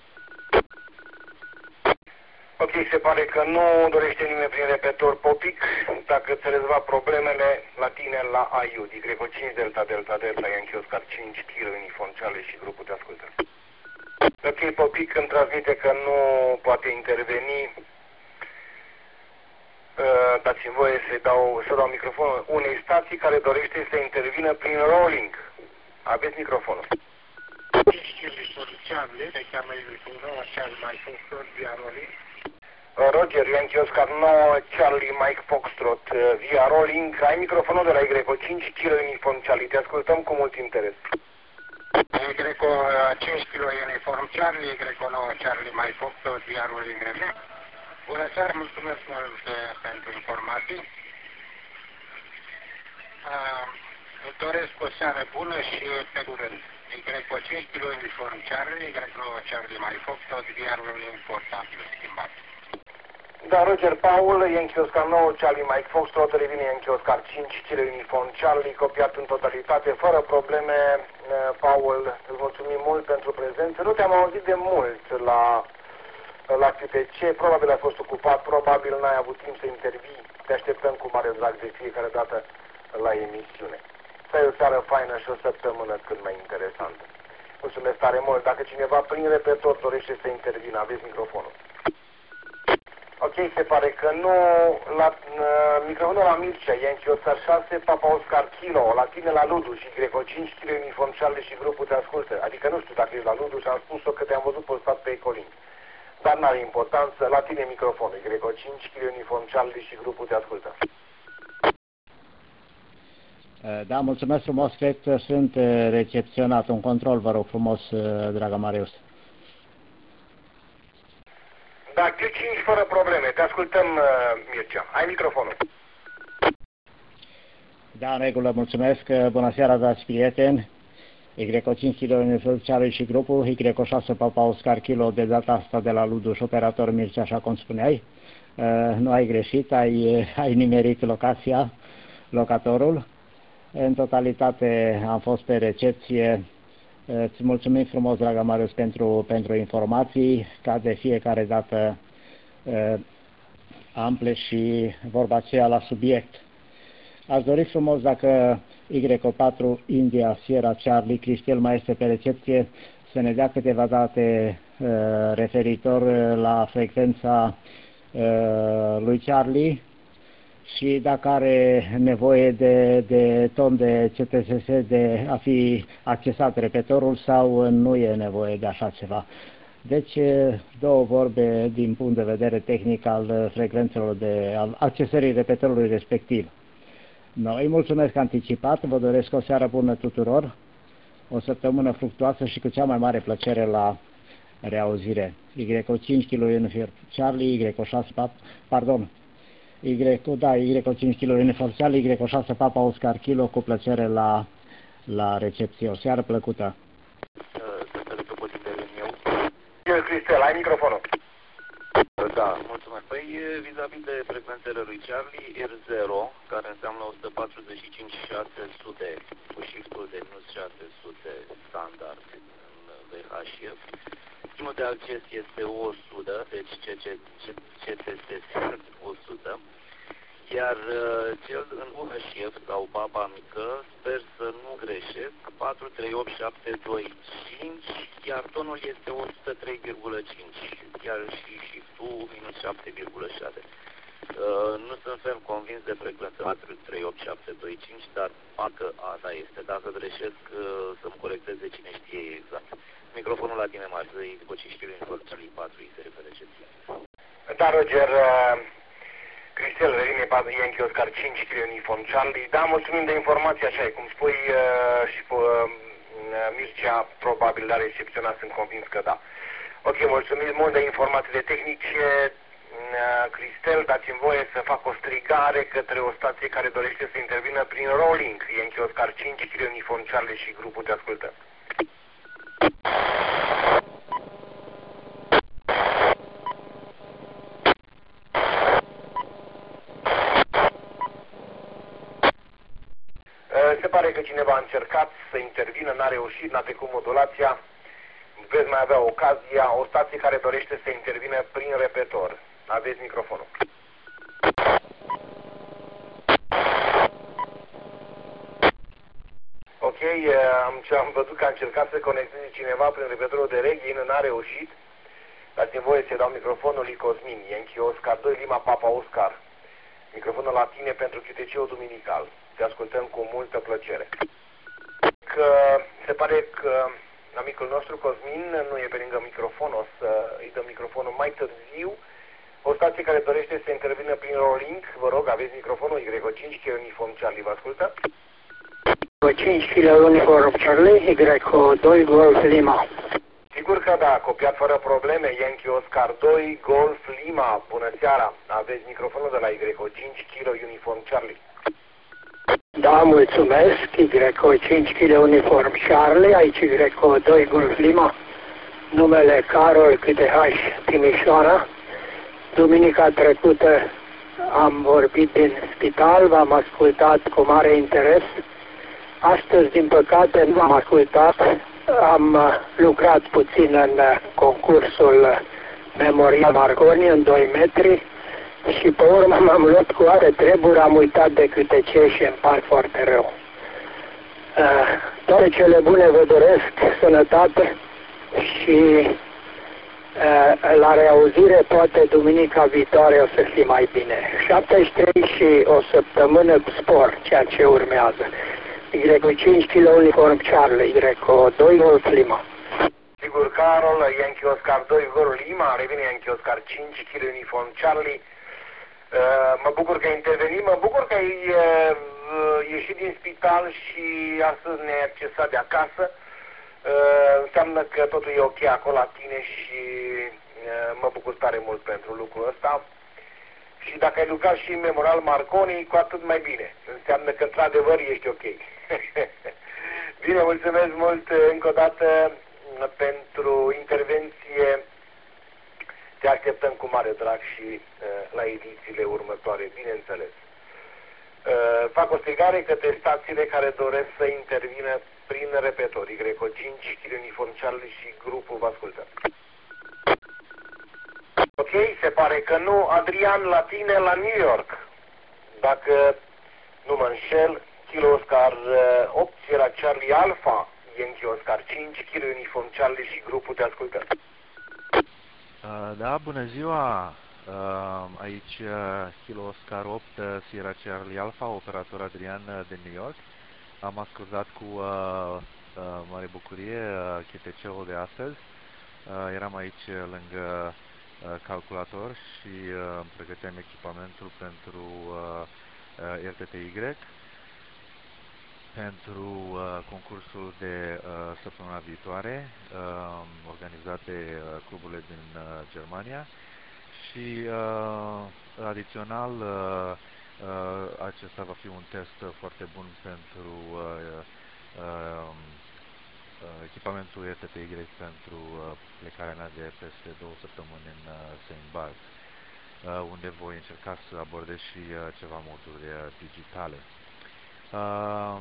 Ok, se pare că nu dorește nimeni prin repetor. Popic, dacă îți rezolva problemele la tine la I U D. Y cinci, Delta, Delta, Delta, Yankee Oscar cinci, Kilo Uniform Charlie și grupul te ascultă. Ok, Popic îmi transmite că nu poate interveni. Uh, dați-mi voie să dau, să dau microfonul unei stații care dorește să intervină prin Rolling. Aveți microfonul. Roger, Yankee Oscar nouă, Charlie Mike Foxtrot, via Rolling. Ai microfonul de la Y cinci, Kilo Uniform Charlie. Te ascultăm cu mult interes. Y cinci, Kilo Uniform Charlie, Y nouă, Charlie Mike Foxtrot, via Rolling. Bună seara, mulțumesc mult pentru informații. Uh, îți doresc o seară bună și pe curând. Y cinci, Kilo Uniform Charlie, Y nouă, Charlie Mai Fox, tot viarul importabil schimbat. Da, Roger Paul, Yankee Oscar nouă, Charlie Mike Fox, tot revine Yankee Oscar cinci, Kilo Uniform Charlie, copiat în totalitate, fără probleme. Paul, îți mulțumim mult pentru prezență. Nu te-am auzit de mult la... la Q T C, probabil ai fost ocupat, probabil n-ai avut timp să intervii. Te așteptăm cu mare drag de fiecare dată la emisiune. Să ai o seară faină și o săptămână cât mai interesantă. Mulțumesc tare mult. Dacă cineva prin repetor dorește să intervină, aveți microfonul. Ok, se pare că nu. La uh, microfonul la Mircea, Yankee Oscar șase, Papa Oscar Kilo, la tine la Ludu și Y cinci, Kilo Uniform Charlie și grupul te ascultă. Adică nu știu dacă ești la Ludu și am spus-o că te-am văzut postat pe Ecolin. Dar n-are importanță, la tine microfonul, Y cinci, Kilo Uniform Charlie și grupul te ascultă. Da, mulțumesc frumos, cred că sunt recepționat. Un control, vă rog frumos, dragă Marius. Da, Q cinci fără probleme, te ascultăm, Mircea. Ai microfonul. Da, în regulă, mulțumesc. Bună seara, dragi prieteni. Y cinci, Kilo Uniform Charlie și grupul, Y șase, Papa Oscar Kilo, de data asta de la Luduș, operator Mircea, așa cum spuneai. Uh, nu ai greșit, ai, ai nimerit locația, locatorul. În totalitate am fost pe recepție. Uh, îți mulțumim frumos, dragă Marius, pentru, pentru informații, ca de fiecare dată uh, ample și vorba aceea la subiect. Aș dori frumos dacă Y patru, India, Sierra, Charlie, Cristel mai este pe recepție, să ne dea câteva date uh, referitor la frecvența uh, lui Charlie și dacă are nevoie de, de ton de C T S S de a fi accesat repetorul sau nu e nevoie de așa ceva. Deci, două vorbe din punct de vedere tehnic al frecvențelor de al accesării repetorului respectiv. No, îi mulțumesc anticipat, vă doresc o seară bună tuturor, o săptămână fructuoasă și cu cea mai mare plăcere la reauzire. Y cinci, Kilo Uniform Charlie, Y șase, pardon, Y, da, Y cinci kilo uniform Charlie, Y șase Papa Oscar Kilo, cu plăcere la, la recepție. O seară plăcută. Cristel, ai microfonul. Da, mulțumesc. Păi, vis-a-vis de frecvențele lui Charlie, R zero, care înseamnă o sută patruzeci și cinci șase sute cu shiftul de minus șase sute standard în V H F. Primul de acces este o sută, deci C T S o sută. Iar cel în U H F sau baba mică, sper să nu greșesc, patru trei opt șapte doi cinci, iar tonul este o sută trei virgulă cinci, iar și shiftul minus șapte virgulă șase. Uh, nu sunt ferm convins de frecvență patru trei opt șapte doi cinci, dar parcă asta este. Dacă greșesc, uh, să-mi corecteze cine știe exact. Microfonul la tine, Marză, după ce știu informații patru, îi se referă recepție. Da, Roger, uh... Cristel, Reline, Yankee Oscar cinci kilo uniform Charlie. Da, mulțumim de informație, așa e cum spui, uh, și pe uh, Mircea probabil a recepționat, sunt convins că da. Ok, mulțumim mult de informațiile tehnice. Uh, Cristel, dați-mi voie să fac o strigare către o stație care dorește să intervină prin rolling. Yankee Oscar cinci kilo uniform Charlie și grupul te ascultă. Se pare că cineva a încercat să intervină, n-a reușit, n-a trecut modulația. Veți mai avea ocazia, o stație care dorește să intervină prin repetor. Aveți microfonul. Ok, am, am văzut că a încercat să conecteze cineva prin repetorul de reghin, n-a reușit. Dați-mi voie să dau microfonul lui Cosmin, Yankee Oscar doi, Lima Papa Oscar. Microfonul la tine pentru Q T C-ul duminical. Te ascultăm cu multă plăcere. Că se pare că amicul nostru Cosmin nu e pe lângă microfon, o să îi dăm microfonul mai târziu. O stație care dorește să intervină prin rolling, vă rog, aveți microfonul Y cinci kilo uniform Charlie, vă ascultă? Y cinci kilo uniform Charlie, Y doi Golf Lima. Sigur că da, copiat fără probleme, Yankee Oscar doi Golf Lima, bună seara, aveți microfonul de la Y cinci kilo uniform Charlie. Da, mulțumesc, Y cinci kilo uniform Charlie, aici Y doi Golf Lima, numele Carol K T H Timișoara. Duminica trecută am vorbit din spital, v-am ascultat cu mare interes. Astăzi, din păcate, nu am ascultat, am lucrat puțin în concursul Memorial Marconi în doi metri. Și pe urmă m-am luat cu alte treburi, am uitat de câte ce și îmi par foarte rău. Uh, toate cele bune vă doresc, sănătate și uh, la reauzire poate duminica viitoare o să fie mai bine. șaptezeci și trei și o săptămână cu spor, ceea ce urmează. Y cinci kilo uniform Charlie, Y doi Golf Lima. Sigur, Carol, Yankee Oscar doi Golf Lima, revine Yankee Oscar cinci kilo uniform Charlie. Uh, mă bucur că ai intervenit, mă bucur că ai uh, ieșit din spital și astăzi ne-ai accesat de acasă. Uh, înseamnă că totul e ok acolo la tine și uh, mă bucur tare mult pentru lucrul ăsta. Și dacă ai lucrat și în Memorial Marconi, cu atât mai bine. Înseamnă că într-adevăr ești ok. Bine, mulțumesc mult încă o dată pentru intervenție. Te așteptăm cu mare drag și uh, la edițiile următoare, bineînțeles. Uh, fac o strigare către stațiile care doresc să intervină prin repetor. Y cinci kilo uniform Charlie și grupul vă ascultă. Ok, se pare că nu. Adrian, la tine, la New York. Dacă nu mă înșel, Kilo Oscar opt, era Charlie Alpha, Yankee Oscar cinci, Kilo uniform Charlie și grupul te ascultă. Uh, da, bună ziua! Uh, aici uh, Kilo Oscar opt, uh, Sierra Charlie Alpha, operator Adrian uh, de New York. Am ascultat cu uh, uh, mare bucurie uh, Q T C-ul de astăzi. Uh, eram aici uh, lângă uh, calculator și uh, îmi pregăteam echipamentul pentru uh, uh, R T T Y, pentru uh, concursul de uh, săptămâna viitoare, uh, organizat de uh, cluburile din uh, Germania. Și uh, adițional, uh, uh, acesta va fi un test foarte bun pentru uh, uh, echipamentul E T P Y pentru uh, plecarea mea de peste două săptămâni în uh, Saint Barth, uh, unde voi încerca să abordez și uh, ceva moduri uh, digitale. Uh,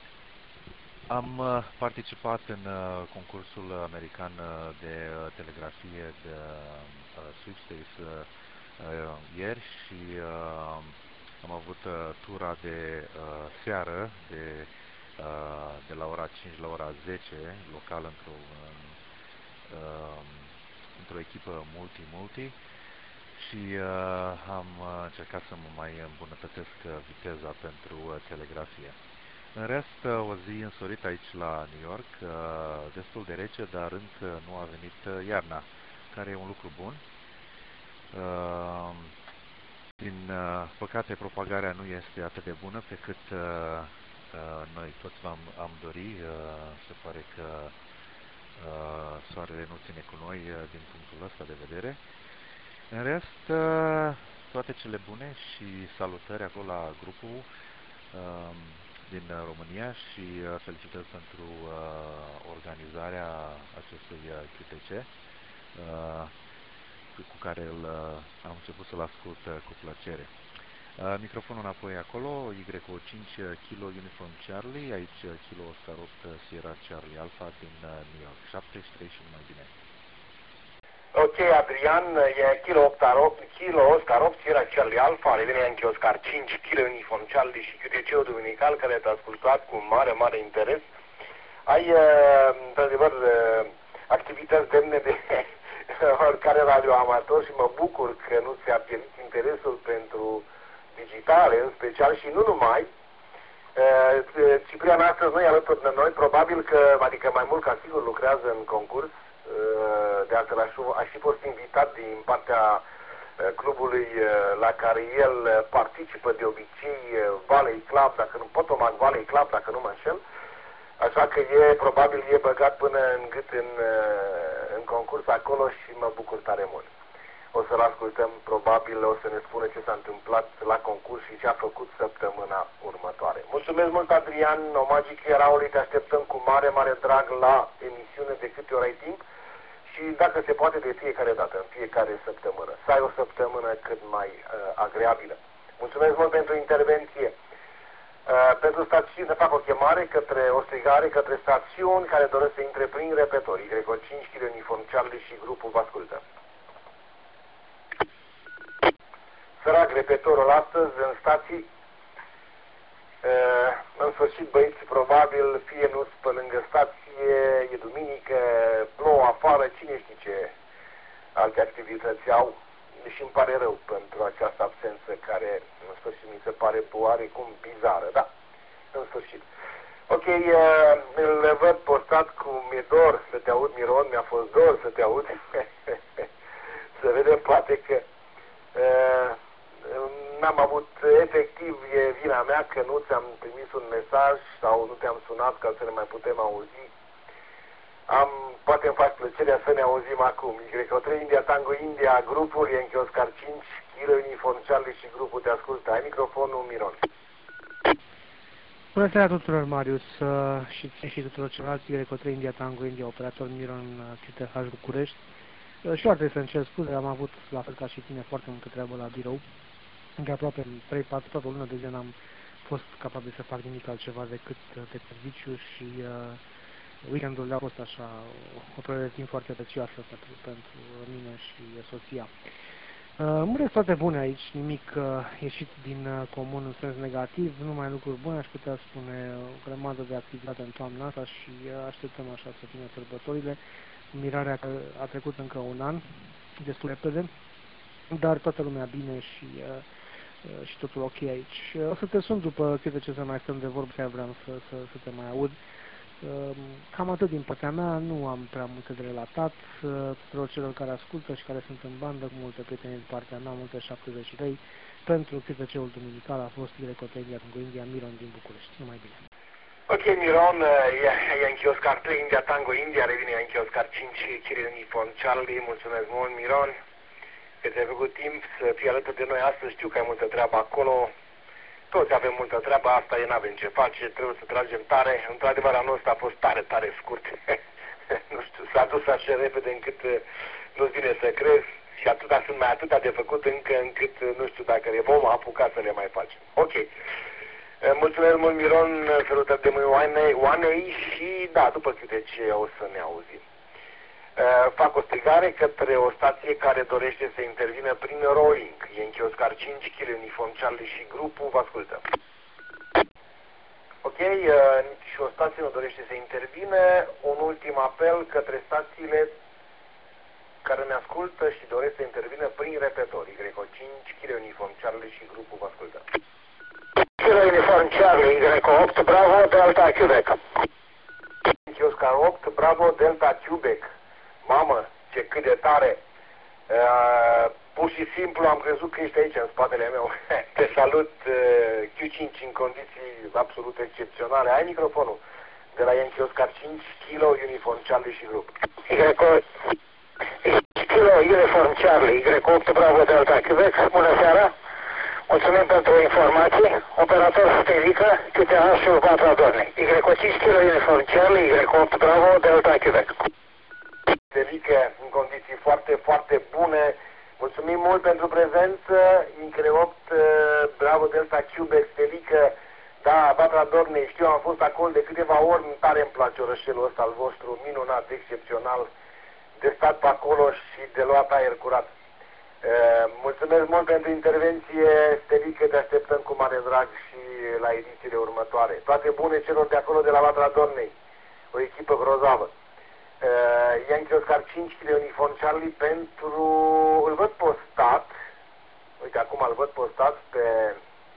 am uh, participat în uh, concursul american uh, de uh, telegrafie de uh, Sweepstakes uh, uh, ieri și uh, am avut uh, tura de uh, seară de Uh, de la ora cinci la ora zece, local într-o uh, într-o echipă multi-multi și uh, am încercat să mă mai îmbunătățesc viteza pentru uh, telegrafie. În rest, uh, o zi însorită aici la New York, uh, destul de rece, dar încă nu a venit uh, iarna, care e un lucru bun. Uh, din uh, păcate, propagarea nu este atât de bună pe cât uh, Uh, noi toți am, am dori, uh, se pare că uh, soarele nu ține cu noi uh, din punctul ăsta de vedere. În rest, uh, toate cele bune și salutări acolo la grupul uh, din România și uh, felicitări pentru uh, organizarea acestui uh, Q T C uh, cu care îl, uh, am început să-l ascult uh, cu plăcere. Uh, microfonul înapoi acolo, Y O cinci Kilo Uniform Charlie, aici Kilo Oscar opt Sierra Charlie Alpha din uh, New York, șaptezeci și trei și numai bine. Ok, Adrian, e Kilo Oscar opt Sierra Charlie Alpha, revine Yankee Oscar cinci Kilo Uniform Charlie și Q T C-ul duminical care te-a ascultat cu mare, mare interes. Ai, uh, într-adevăr, uh, activități demne de oricare radioamator și mă bucur că nu ți-a pierdut interesul pentru digitale, în special și nu numai. Ciprian astăzi nu e alături de noi, probabil că, adică mai mult ca sigur lucrează în concurs, de altfel aș, aș fi fost invitat din partea clubului la care el participă de obicei, Valley Club, dacă nu, Potomac Valley Club, dacă nu mă înșel, așa că e, probabil e băgat până în gât în, în concurs acolo și mă bucur tare mult. O să-l ascultăm, probabil o să ne spună ce s-a întâmplat la concurs și ce a făcut săptămâna următoare. Mulțumesc mult, Adrian, Omagic Eraului, te așteptăm cu mare, mare drag la emisiune de câte ori ai timp și dacă se poate de fiecare dată, în fiecare săptămână. Să ai o săptămână cât mai uh, agreabilă. Mulțumesc mult pentru intervenție. Uh, pentru stațiune, fac o chemare către o strigare către stațiuni care doresc să intre prin repetori. Y O cinci Kilo Uniform Charlie și grupul vă ascultă. Sărac repetorul astăzi în stații. Uh, în sfârșit, băieți, probabil, fie nu pe lângă stație, e duminică, plouă afară, cine știe ce alte activități au. Și îmi pare rău pentru această absență care, în sfârșit, mi se pare oarecum bizară, da, în sfârșit. Ok, uh, îl văd postat cu mi-e dor să te aud, Miron, mi-a fost dor să te aud. Să vedem, poate că uh, n-am avut, efectiv, e vina mea că nu ți-am trimis un mesaj sau nu te-am sunat ca să ne mai putem auzi. Am, poate îmi faci plăcerea să ne auzim acum. Y O trei India Tango India, grupul Yankee Oscar cinci, Kilo Uniform Charlie și grupul te ascultă. Ai microfonul, Miron. Bună seara tuturor, Marius, și, și tuturor celorlalți. Y O trei India Tango India, operator Miron Q T H București. Și eu ar trebui să încerc scuze, am avut, la fel ca și tine, foarte multă treabă la birou. Încă aproape trei patru, toată o lună de zi n-am fost capabil să fac nimic altceva decât de serviciu și uh, weekendul a fost așa o, o perioadă de timp foarte prețioasă pentru, pentru mine și soția. Uh, Mureți toate bune aici, nimic uh, ieșit din uh, comun în sens negativ, numai lucruri bune, aș putea spune o grămadă de activitate în toamna asta și uh, așteptăm așa să vină sărbătorile. Mirarea că a trecut încă un an, destul de repede, dar toată lumea bine și, uh, și totul ok aici. O să te sun după câte ce să mai stăm de vorbă, chiar vreau să, să, să te mai aud. Uh, cam atât din partea mea, nu am prea multe de relatat. Uh, tuturor celor care ascultă și care sunt în bandă, cu multe prieteni din partea mea, multe șaptezeci și trei, pentru Q T C-ul duminical a fost Y O trei India Miron din București. Numai bine! Ok, Miron, Yankee Oscar trei India Tango India, revine Yankee Oscar cinci Kilo Uniform Charlie, mulțumesc mult, Miron. că ți-ai făcut timp să fii alături de noi astăzi. Știu că ai multă treabă acolo. Toți avem multă treabă, asta e, n-avem ce face, trebuie să tragem tare. Într-adevăr, anul ăsta a fost tare, tare scurt. Nu știu, s-a dus așa repede încât nu-ți vine să crezi și atâta sunt mai atâta de făcut încă încât nu știu dacă le vom apuca să le mai facem. Ok. Mulțumesc mult, Miron, salutări de mâine Oanei și da, după câte ce o să ne auzim. Fac o strigare către o stație care dorește să intervină prin rolling. Yankee Oscar cinci, Kilo Uniform Charlie și grupul vă ascultă. Ok, și o stație nu dorește să intervină. Un ultim apel către stațiile care ne ascultă și doresc să intervină prin repetor. Y cinci, Kilo Uniform Charlie și grupul vă ascultă. Kilo Uniform Charlie, Y opt, Bravo, Delta, Quebec. Yankee Oscar opt, Bravo, Delta, Quebec. Mamă, ce cât de tare! Uh, pur și simplu am crezut că ești aici, în spatele meu. Te salut, uh, Q cinci, în condiții absolut excepționale. Ai microfonul de la Yankee Oscar cinci, Kilo Uniform Charlie și grup. Y Kilo Uniform Charlie, Y opt, Bravo, Delta, Quebec. Bună seara! Mulțumim pentru informații. Operator Stelică, Q T H și Batra Dornei. Y cinci, Kilo Uniform Charlie, Y opt, Bravo, Delta, Quebec. Stelică, în condiții foarte, foarte bune. Mulțumim mult pentru prezență. Y opt, Bravo, Delta, Quebec, Stelică. Da, Batra Dornei, știu, am fost acolo de câteva ori. Tare îmi place orășelul ăsta al vostru, minunat, excepțional, de stat pe acolo și de luat aer curat. Uh, mulțumesc mult pentru intervenție, Stelică, te așteptăm cu mare drag și la edițiile următoare. Toate bune celor de acolo de la Batra Dornei, o echipă grozavă. Uh, Yankee Oscar cinci, Kilo Uniform Charlie pentru... îl văd postat, uite acum îl văd postat pe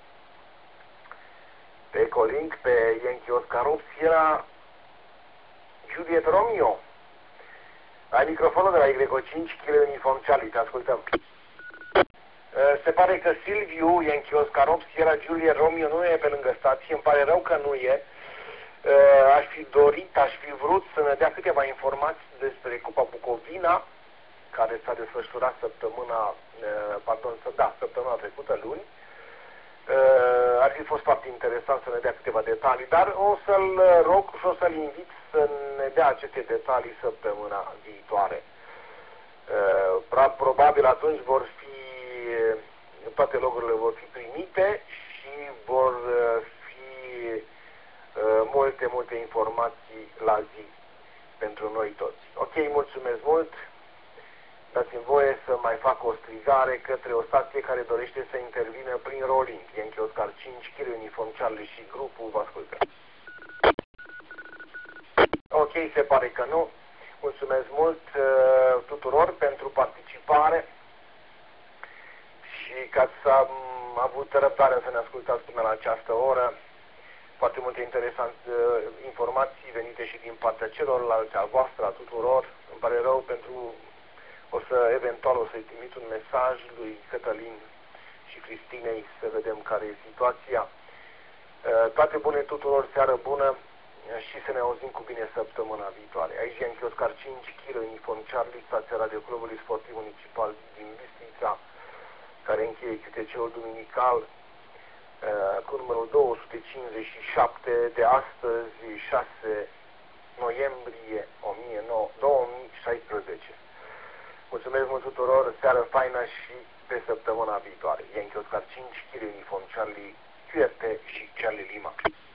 pe Ecolink, pe Yankee Oscar opt, Sierra Juliet Romeo. Ai microfonul de la Y cinci, Kilo Uniform Charlie, te ascultăm. Se pare că Silviu, Yankee Oscar opt, Sierra Juliet Romeo nu e pe lângă stație, îmi pare rău că nu e. Aș fi dorit, aș fi vrut să ne dea câteva informații despre Cupa Bucovina, care s-a desfășurat săptămâna, pardon, da, săptămâna trecută, luni. Ar fi fost foarte interesant să ne dea câteva detalii, dar o să-l rog și o să-l invit să ne dea aceste detalii săptămâna viitoare. Probabil atunci vor fi, toate logurile vor fi primite și vor fi multe, multe informații la zi pentru noi toți. Ok, mulțumesc mult! Dați-mi voie să mai fac o strigare către o stație care dorește să intervină prin rolling. Yankee Oscar cinci, Kilo Uniform Charlie și grupul vă ascultă. Ok, se pare că nu. Mulțumesc mult uh, tuturor pentru participare și că ați avut răbdare să ne ascultați până la această oră. Foarte multe interesante uh, informații venite și din partea celorlalți, a voastră, a tuturor. Îmi pare rău pentru... O să, eventual, o să-i trimit un mesaj lui Cătălin și Cristinei să vedem care e situația. Toate bune tuturor, seară bună și să ne auzim cu bine săptămâna viitoare. Aici Yankee Oscar cinci, Kilo Uniform Charlie, stația Radioclubului Sportiv Municipal din Bistrița, care încheie Q T C-ul duminical cu numărul două sute cincizeci și șapte de astăzi, șase noiembrie două mii șaisprezece. Mulțumesc mult tuturor, seară faină și pe săptămâna viitoare. Yankee Oscar cinci, Kilo Uniform Charlie, Q R T și Charlie Lima.